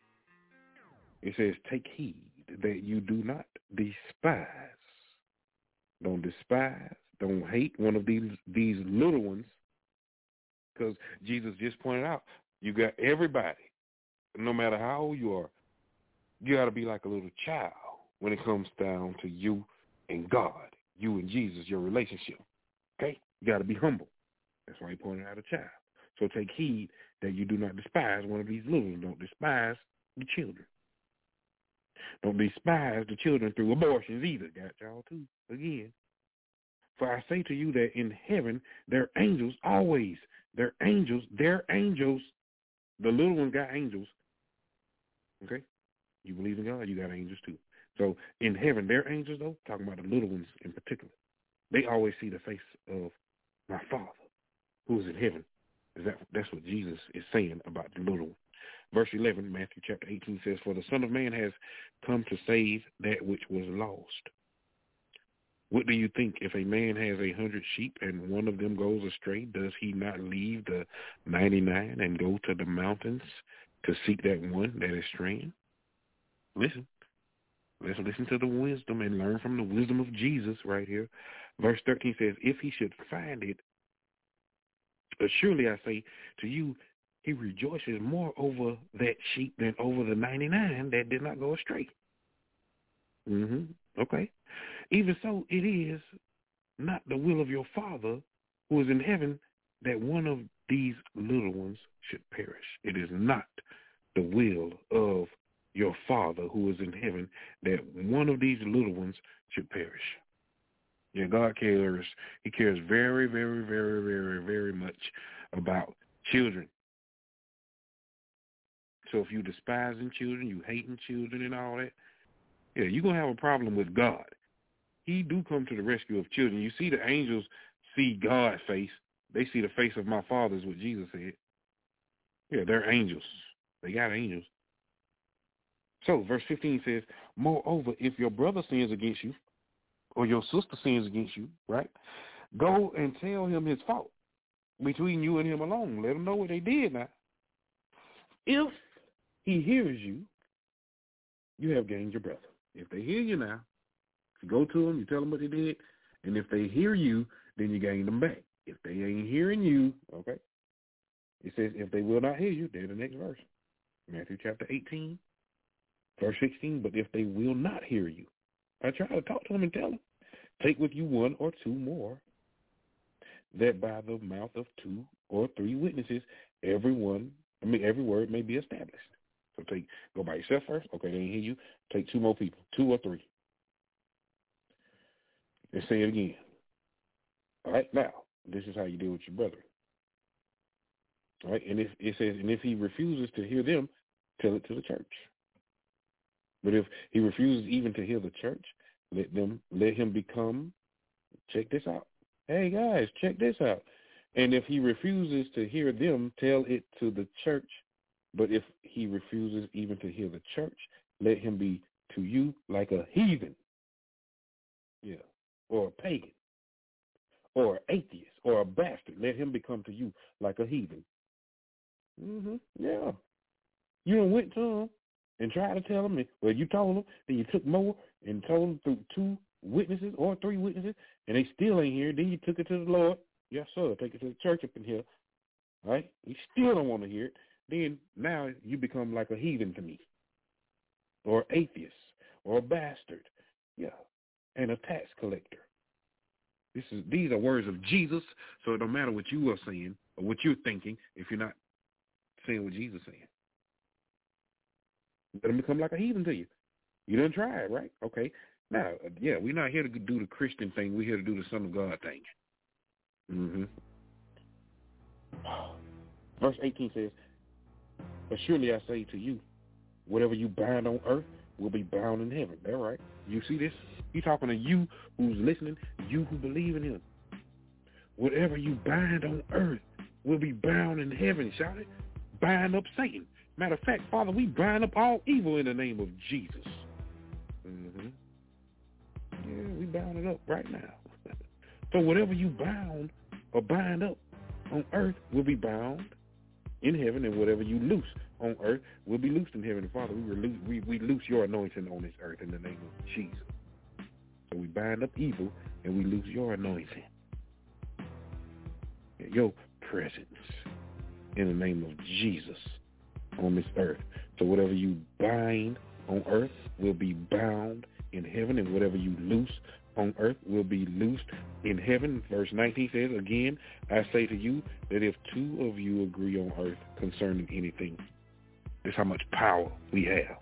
Speaker 10: It says, take heed that you do not despise. Don't despise. Don't hate one of these these little ones. Because Jesus just pointed out, you got everybody, no matter how old you are, you got to be like a little child when it comes down to you and God, you and Jesus, your relationship. Okay? You got to be humble. That's why he pointed out a child. So take heed that you do not despise one of these little ones. Don't despise the children. Don't despise the children through abortions either. Got y'all too, again. For I say to you that in heaven, their angels always, their angels, their angels, the little ones got angels. Okay? You believe in God, you got angels too. So in heaven, their angels, though, talking about the little ones in particular, they always see the face of my Father who is in heaven. Is that, that's what Jesus is saying about the little one. Verse eleven, Matthew chapter eighteen says, for the Son of Man has come to save that which was lost. What do you think? If a man has a hundred sheep and one of them goes astray, does he not leave the ninety-nine and go to the mountains to seek that one that is straying? Listen. Let's listen to the wisdom and learn from the wisdom of Jesus right here. Verse thirteen says, if he should find it, but surely I say to you, he rejoices more over that sheep than over the ninety-nine that did not go astray. Mm-hmm. Okay. Even so, it is not the will of your Father who is in heaven that one of these little ones should perish. It is not the will of your Father who is in heaven that one of these little ones should perish. Yeah, God cares. He cares very, very, very, very, very much about children. So if you despising children, you hating children and all that, yeah, you're going to have a problem with God. He do come to the rescue of children. You see the angels see God's face. They see the face of my Father is what Jesus said. Yeah, they're angels. They got angels. So verse fifteen says, moreover, if your brother sins against you or your sister sins against you, right, go and tell him his fault between you and him alone. Let him know what they did now. If he hears you, you have gained your brother. If they hear you now, you go to them, you tell them what they did, and if they hear you, then you gain them back. If they ain't hearing you, okay, it says if they will not hear you, then the next verse, Matthew chapter eighteen, verse sixteen, but if they will not hear you, I try to talk to them and tell them, take with you one or two more, that by the mouth of two or three witnesses, every one, I mean, every word may be established. So take, go by yourself first. Okay, they didn't hear you. Take two more people, two or three. And say it again. All right, now, this is how you deal with your brother. All right, and if it says, and if he refuses to hear them, tell it to the church. But if he refuses even to hear the church, let them, let him become, check this out. Hey guys, check this out. And if he refuses to hear them, tell it to the church. But if he refuses even to hear the church, let him be to you like a heathen. Yeah. Or a pagan. Or an atheist. Or a bastard. Let him become to you like a heathen. Mm-hmm. Yeah. You done went to him and tried to tell him. Well, you told him. Then you took more and told him through two witnesses or three witnesses. And they still ain't here. Then you took it to the Lord. Yes, sir. Take it to the church up in here. All right? You still don't want to hear it. Then now you become like a heathen to me, or atheist, or a bastard, yeah, and a tax collector. This is these are words of Jesus, so it don't matter what you are saying or what you're thinking if you're not saying what Jesus is saying. Let him become like a heathen to you. You done tried, right? Okay. Now, yeah, we're not here to do the Christian thing. We're here to do the Son of God thing. Mm-hmm. Verse eighteen says, but surely I say to you, whatever you bind on earth will be bound in heaven. That's right. You see this? He's talking to you who's listening, you who believe in him. Whatever you bind on earth will be bound in heaven. Shout it. Bind up Satan. Matter of fact, Father, we bind up all evil in the name of Jesus. Mm-hmm. Yeah, we bound it up right now. So whatever you bound or bind up on earth will be bound in heaven, and whatever you loose on earth will be loosed in heaven. Father, we, release, we, we loose your anointing on this earth in the name of Jesus. So we bind up evil and we loose your anointing, your presence in the name of Jesus on this earth. So whatever you bind on earth will be bound in heaven, and whatever you loose on earth will be loosed in heaven. Verse nineteen says, again, I say to you that if two of you agree on earth concerning anything, that's how much power we have.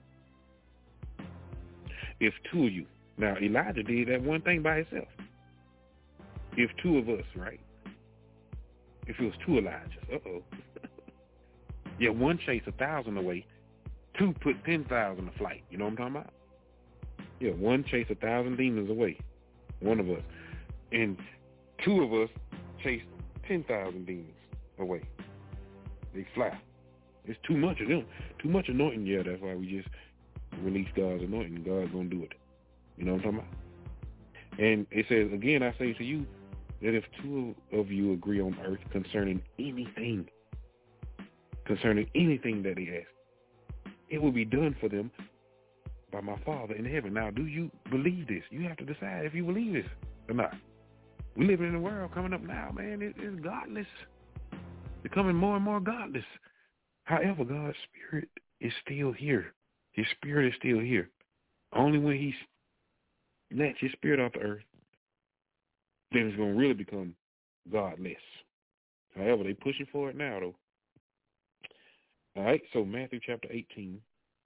Speaker 10: If two of you, now Elijah did that one thing by himself. If two of us, right? If it was two Elijahs, uh-oh. Yeah, one chased a thousand away, two put ten thousand to flight. You know what I'm talking about? Yeah, one chased a thousand demons away, one of us. And two of us chased ten thousand demons away. They fly. It's too much of them. Too much anointing. Yeah, that's why we just release God's anointing. God's going to do it. You know what I'm talking about? And it says, again, I say to you that if two of you agree on earth concerning anything, concerning anything that they ask, it will be done for them by my Father in heaven. Now, do you believe this? You have to decide if you believe this or not. We live in a world coming up now, man. It, it's godless. Becoming more and more godless. However, God's Spirit is still here. His Spirit is still here. Only when he lets his Spirit off the earth, then it's going to really become godless. However, they're pushing for it now, though. All right, so Matthew chapter eighteen,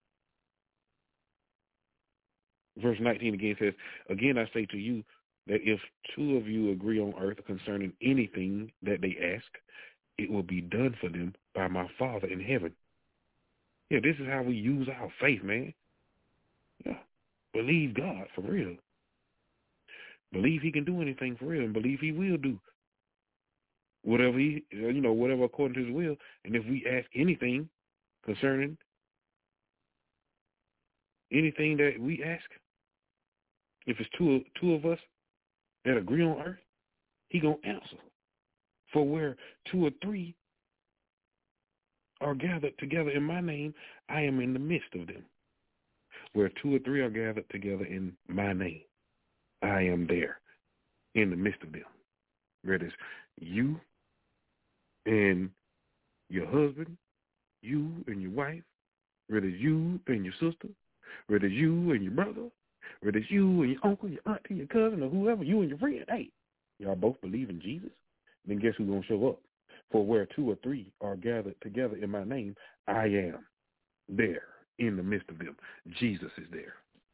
Speaker 10: verse nineteen again says, again I say to you that if two of you agree on earth concerning anything that they ask, it will be done for them by my Father in heaven. Yeah, this is how we use our faith, man. Yeah, believe God for real. Believe he can do anything for real, and believe he will do whatever he, you know, whatever according to his will. And if we ask anything concerning anything that we ask, if it's two, two of us that agree on earth, he gonna answer. For where two or three are gathered together in my name, I am in the midst of them. Where two or three are gathered together in my name, I am there in the midst of them. Whether it's you and your husband, you and your wife, whether it's you and your sister, whether it's you and your brother, whether it's you and your uncle, your auntie, your cousin, or whoever, you and your friend. Hey, y'all both believe in Jesus? Then guess who's going to show up? For where two or three are gathered together in my name, I am there in the midst of them. Jesus is there.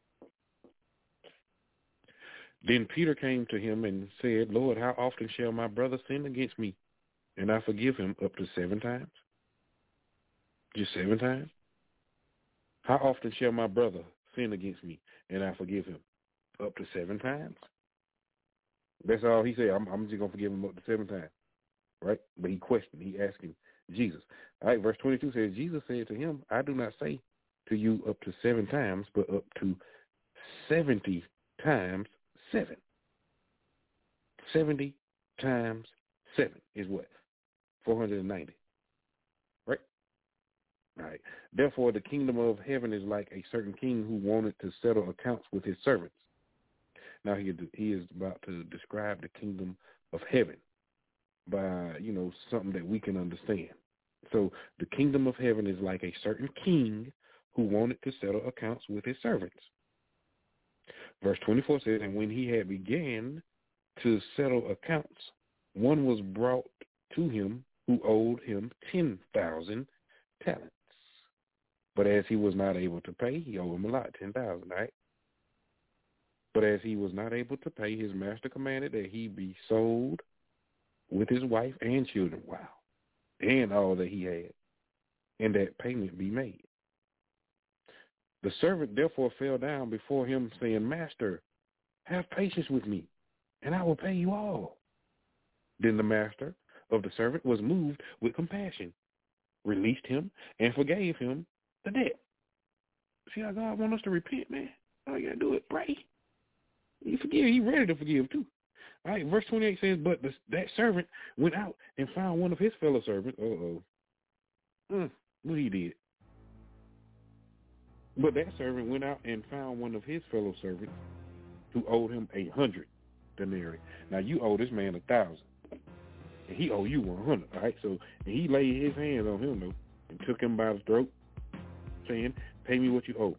Speaker 10: Then Peter came to him and said, Lord, how often shall my brother sin against me, and I forgive him? Up to seven times? Just seven times? How often shall my brother sin against me, and I forgive him? Up to seven times? That's all he said. I'm, I'm just going to forgive him up to seven times. Right? But he questioned. He asked him, Jesus. All right, verse twenty-two says, Jesus said to him, I do not say to you up to seven times, but up to seventy times seven. seventy times seven is what? four hundred ninety. Right? All right. Therefore, the kingdom of heaven is like a certain king who wanted to settle accounts with his servants. Now he, he is about to describe the kingdom of heaven by, you know, something that we can understand. So the kingdom of heaven is like a certain king who wanted to settle accounts with his servants. Verse twenty-four says, and when he had began to settle accounts, one was brought to him who owed him ten thousand talents. But as he was not able to pay, he owed him a lot, ten thousand, right? But as he was not able to pay, his master commanded that he be sold with his wife and children. Wow. And all that he had, and that payment be made. The servant therefore fell down before him, saying, Master, have patience with me, and I will pay you all. Then the master of the servant was moved with compassion, released him, and forgave him the debt. See how God wants us to repent, man? All you got to do is pray. You forgive. He's ready to forgive, too. All right, verse twenty-eight says, but the, that servant went out and found one of his fellow servants. Uh-oh. Mm, what he did. But that servant went out and found one of his fellow servants who owed him a hundred denarii. Now, you owe this man a thousand, and he owe you one hundred, all right? So and he laid his hands on him, though, and took him by the throat, saying, pay me what you owe.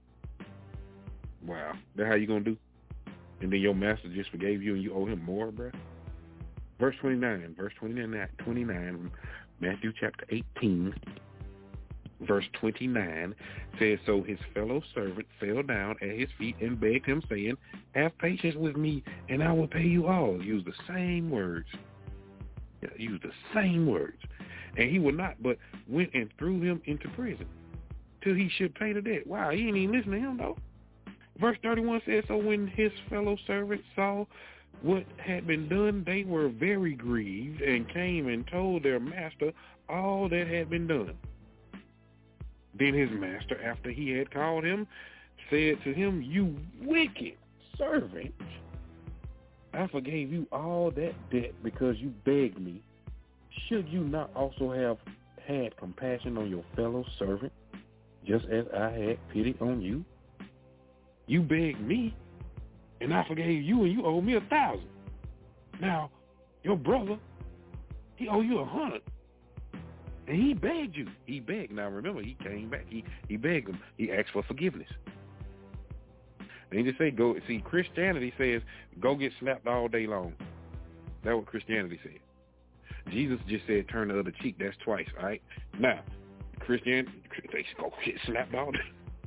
Speaker 10: Wow. That's how you going to do? And then your master just forgave you and you owe him more, bro? Verse twenty-nine, verse twenty-nine, twenty-nine, Matthew chapter eighteen, verse twenty-nine says, so his fellow servant fell down at his feet and begged him, saying, have patience with me, and I will pay you all. Use the same words. Yeah, use the same words. And he would not, but went and threw him into prison till he should pay the debt. Wow, he ain't even listening to him, though. Verse thirty-one says, so when his fellow servants saw what had been done, they were very grieved and came and told their master all that had been done. Then his master, after he had called him, said to him, you wicked servant, I forgave you all that debt because you begged me. Should you not also have had compassion on your fellow servant, just as I had pity on you? You begged me, and I forgave you, and you owe me a thousand. Now, your brother, he owe you a hundred. And he begged you. He begged. Now, remember, he came back. He he begged him. He asked for forgiveness. They just say, go. See, Christianity says, go get slapped all day long. That's what Christianity said. Jesus just said, turn the other cheek. That's twice, all right? Now, Christian, they go get slapped all day.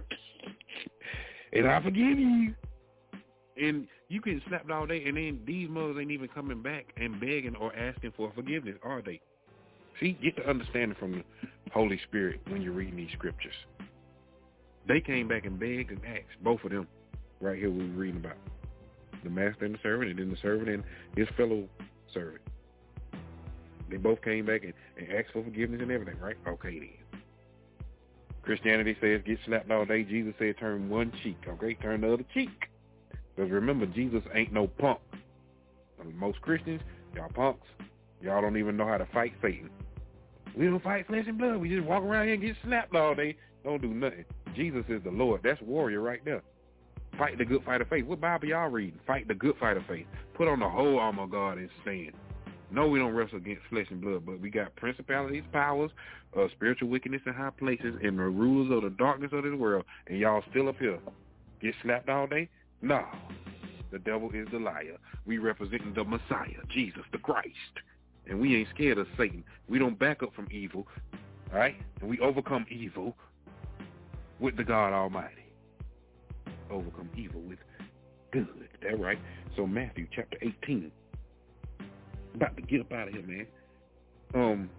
Speaker 10: And I forgive you. And you get slapped all day, and then these mothers ain't even coming back and begging or asking for forgiveness, are they? See, get the understanding from the Holy Spirit when you're reading these scriptures. They came back and begged and asked, both of them, right here we were reading about. The master and the servant, and then the servant and his fellow servant. They both came back and, and asked for forgiveness and everything, right? Okay, then. Christianity says get slapped all day. Jesus said turn one cheek, okay? Turn the other cheek. Because remember, Jesus ain't no punk. Most Christians, y'all punks. Y'all don't even know how to fight Satan. We don't fight flesh and blood. We just walk around here and get slapped all day. Don't do nothing. Jesus is the Lord. That's warrior right there. Fight the good fight of faith. What Bible y'all reading? Fight the good fight of faith. Put on the whole armor of God and stand. No, we don't wrestle against flesh and blood, but we got principalities, powers, uh, spiritual wickedness in high places, and the rulers of the darkness of this world, and y'all still up here. Get slapped all day? No. The devil is the liar. We representing the Messiah, Jesus the Christ. And we ain't scared of Satan. We don't back up from evil, all right? And we overcome evil with the God Almighty. Overcome evil with good. That's right. So Matthew chapter eighteen. About to get up out of here, man. Um,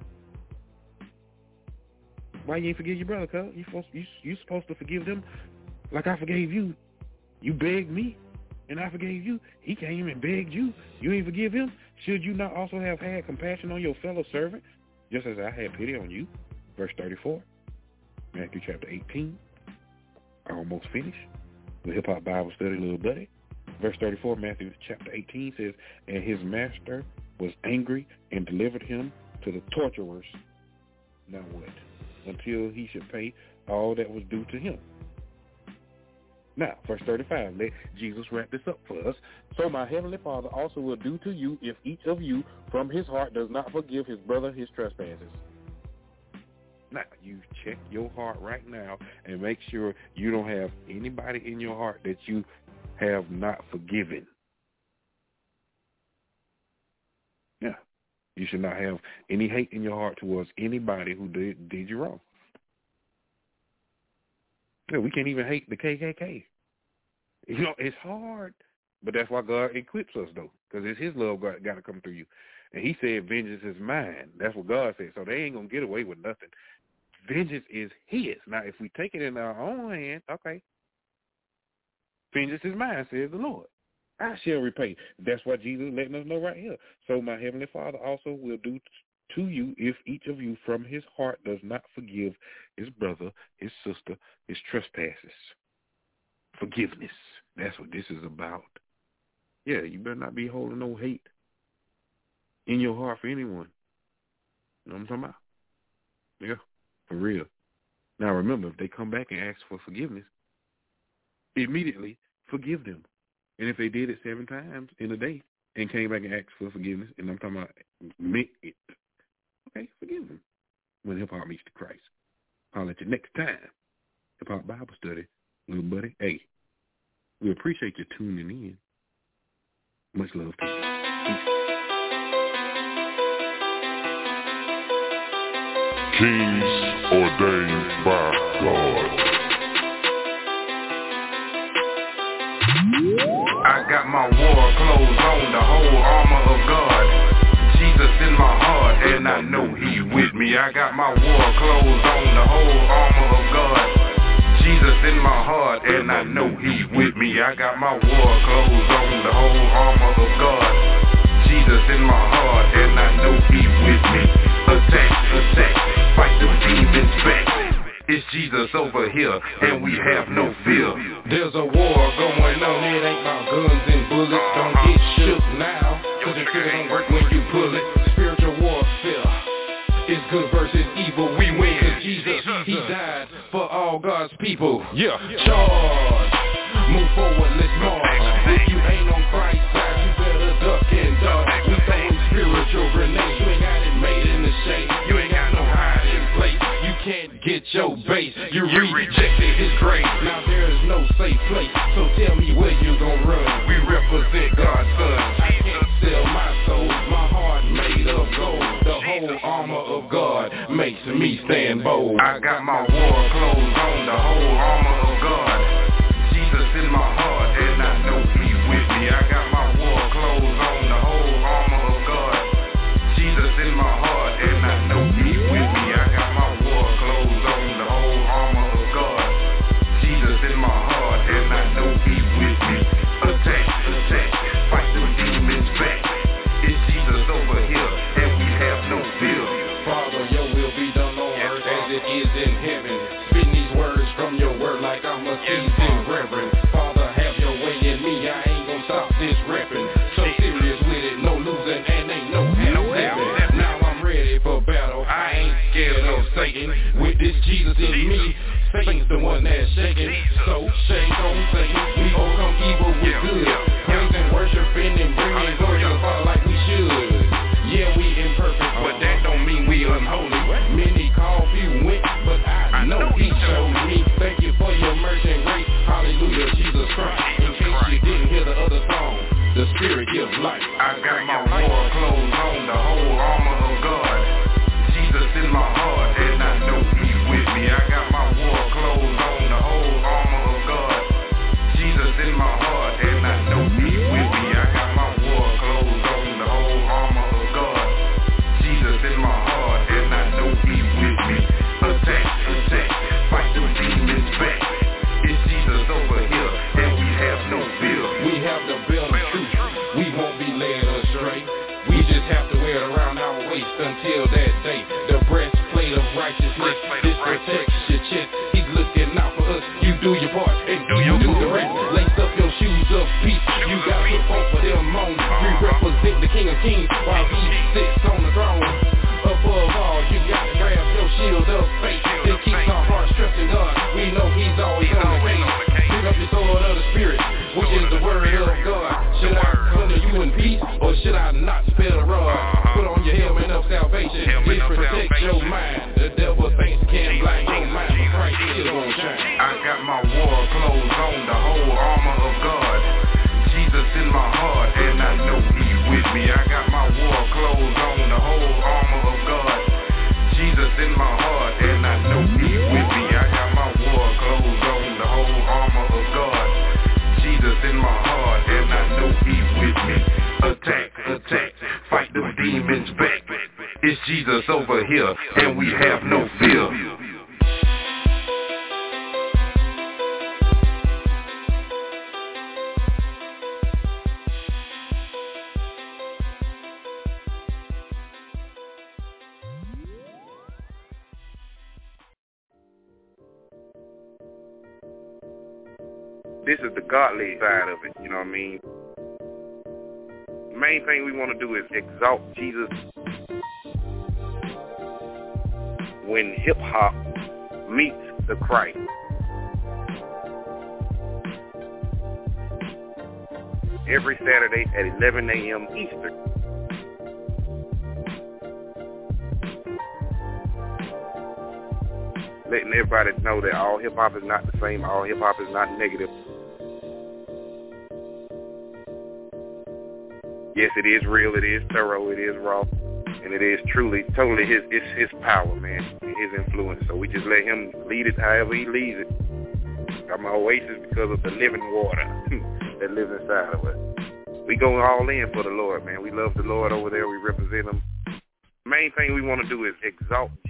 Speaker 10: why you ain't forgive your brother, cuz? You supposed you you supposed to forgive them like I forgave you. You begged me, and I forgave you. He came and begged you. You ain't forgive him. Should you not also have had compassion on your fellow servant, just as I had pity on you? Verse thirty-four, Matthew chapter eighteen. I almost finished the Hip Hop Bible Study, little buddy. Verse thirty-four, Matthew chapter eighteen says, and his master was angry and delivered him to the torturers. Now what? Until he should pay all that was due to him. Now, verse thirty-five, let Jesus wrap this up for us. So my heavenly Father also will do to you if each of you from his heart does not forgive his brother his trespasses. Now, you check your heart right now and make sure you don't have anybody in your heart that you have not forgiven. Yeah. You should not have any hate in your heart towards anybody who did, did you wrong. Yeah, we can't even hate the K K K. You know, it's hard, but that's why God equips us, though, because it's his love got, got to come through you. And he said, vengeance is mine. That's what God said. So they ain't going to get away with nothing. Vengeance is his. Now, if we take it in our own hand, okay. Vengeance is mine, says the Lord. I shall repay. That's what Jesus is letting us know right here. So my Heavenly Father also will do to you if each of you from his heart does not forgive his brother, his sister, his trespasses. Forgiveness. That's what this is about. Yeah, you better not be holding no hate in your heart for anyone. You know what I'm talking about? Yeah, for real. Now remember, if they come back and ask for forgiveness, immediately forgive them. And if they did it seven times in a day and came back and asked for forgiveness, and I'm talking about meant it, okay, forgive them. When hip hop meets the Christ. I'll at you next time. Hip Hop Bible Study, little buddy. Hey, we appreciate you tuning in. Much love to you. Peace.
Speaker 2: Kings ordained by God.
Speaker 3: I got my war clothes on, the whole armor of God. Jesus in my heart, and I know he with me. I got my war clothes on, the whole armor of God. Jesus in my heart, and I know he with me. I got my war clothes on, the whole armor of God. Jesus in my heart, and I know he with me. Attack, attack, fight the demons back. It's Jesus over here, and we have no fear.
Speaker 4: There's a war going on, it ain't about guns and bullets. Don't get shook now, cause it still don't work when you pull it. Spiritual warfare, it's good versus evil. We win cause Jesus, he died for all God's people. Yeah, charge, move forward, let's march. If you ain't on Christ's side, you better duck and dodge. We throwing spiritual grenades, you ain't got it made in the shade. You ain't got no hiding place. You can't get your base, you rejected his grace. Now there is no safe place, so tell me where you gon' run. We represent God's son. I can't sell my soul, my heart made of gold. The whole armor of God makes me stand bold.
Speaker 3: I got my war clothes on, the whole armor of God. Jesus in my heart, and I know he with me. I got my war clothes on, the whole armor of God. Jesus in my heart, and I know he with me. I got my war clothes on, the whole armor of God. Jesus in my heart, and I know he with me. Attack, attack, fight the demons back. It's Jesus over here, and we have no fear.
Speaker 4: Father, your will be done on earth as it is in heaven. Spin these words from your word like I'm a seasoned reverend. Father, have your way in me, I ain't gon' stop this reppin'. So serious with it, no losing and ain't no half-stepping. Now I'm ready for battle, I ain't scared of Satan. With this Jesus in me, Satan's the one that's shaking. So shake on Satan, we overcome evil with good. Praising, worshiping, and bringing glory to the Father like we should. Yeah, we imperfect, but that don't mean we unholy. Many call, few went, but I know he showed me. Thank you for your mercy and grace. Hallelujah, Jesus Christ. In case you didn't hear the other song, the Spirit gives life.
Speaker 3: I got my war clothes on, the whole armor of God. Jesus in my heart, and I know he with me. I got my war clothes on, the whole armor of God. Jesus in my heart, and I know he with me. I got my war clothes on, the whole armor of God. Jesus in my heart, and I know he with me. Attack, attack, fight the demons back. It's Jesus over here, and we have no fear.
Speaker 4: We have the belt of truth, we won't be led astray. We just have to wear it around our waist until that day. The breastplate of righteousness, this protects your chest. He's looking out for us, you do your part, and do you do the rest. Lace up your shoes of peace, you got to fight for them on. We represent the King of Kings while he sits on the throne. Above all, you got to grab your shield of faith that keeps our hearts trusting God. We know he's always on the case. Pick up your sword of the Spirit, which is the word of God. Should I come to you in peace, or should I not spare the rod? Put on your helmet of salvation, it protects your mind. The devil thinks can't blind your mind, but Christ is gonna shine.
Speaker 3: I got my war clothes on, the whole armor of God. Jesus in my heart, and I know he with me. I got my war clothes on, the whole armor of God. Jesus in my heart, and I know he with me. I got my war clothes on, the whole armor of God. Jesus in my heart, and I know he with me. Attack, attack, fight the demons back. It's Jesus over here, and we have no fear.
Speaker 16: This is the godly side of it, you know what I mean? The main thing we want to do is exalt Jesus when hip-hop meets the Christ. Every Saturday at eleven a.m. Eastern. Letting everybody know that all hip-hop is not the same, all hip-hop is not negative. Yes, it is real, it is thorough, it is raw, and it is truly, totally his, it's his power, man, his influence. So we just let him lead it however he leads it. I'm an oasis because of the living water that lives inside of us. We go all in for the Lord, man. We love the Lord over there. We represent him. Main thing we want to do is exalt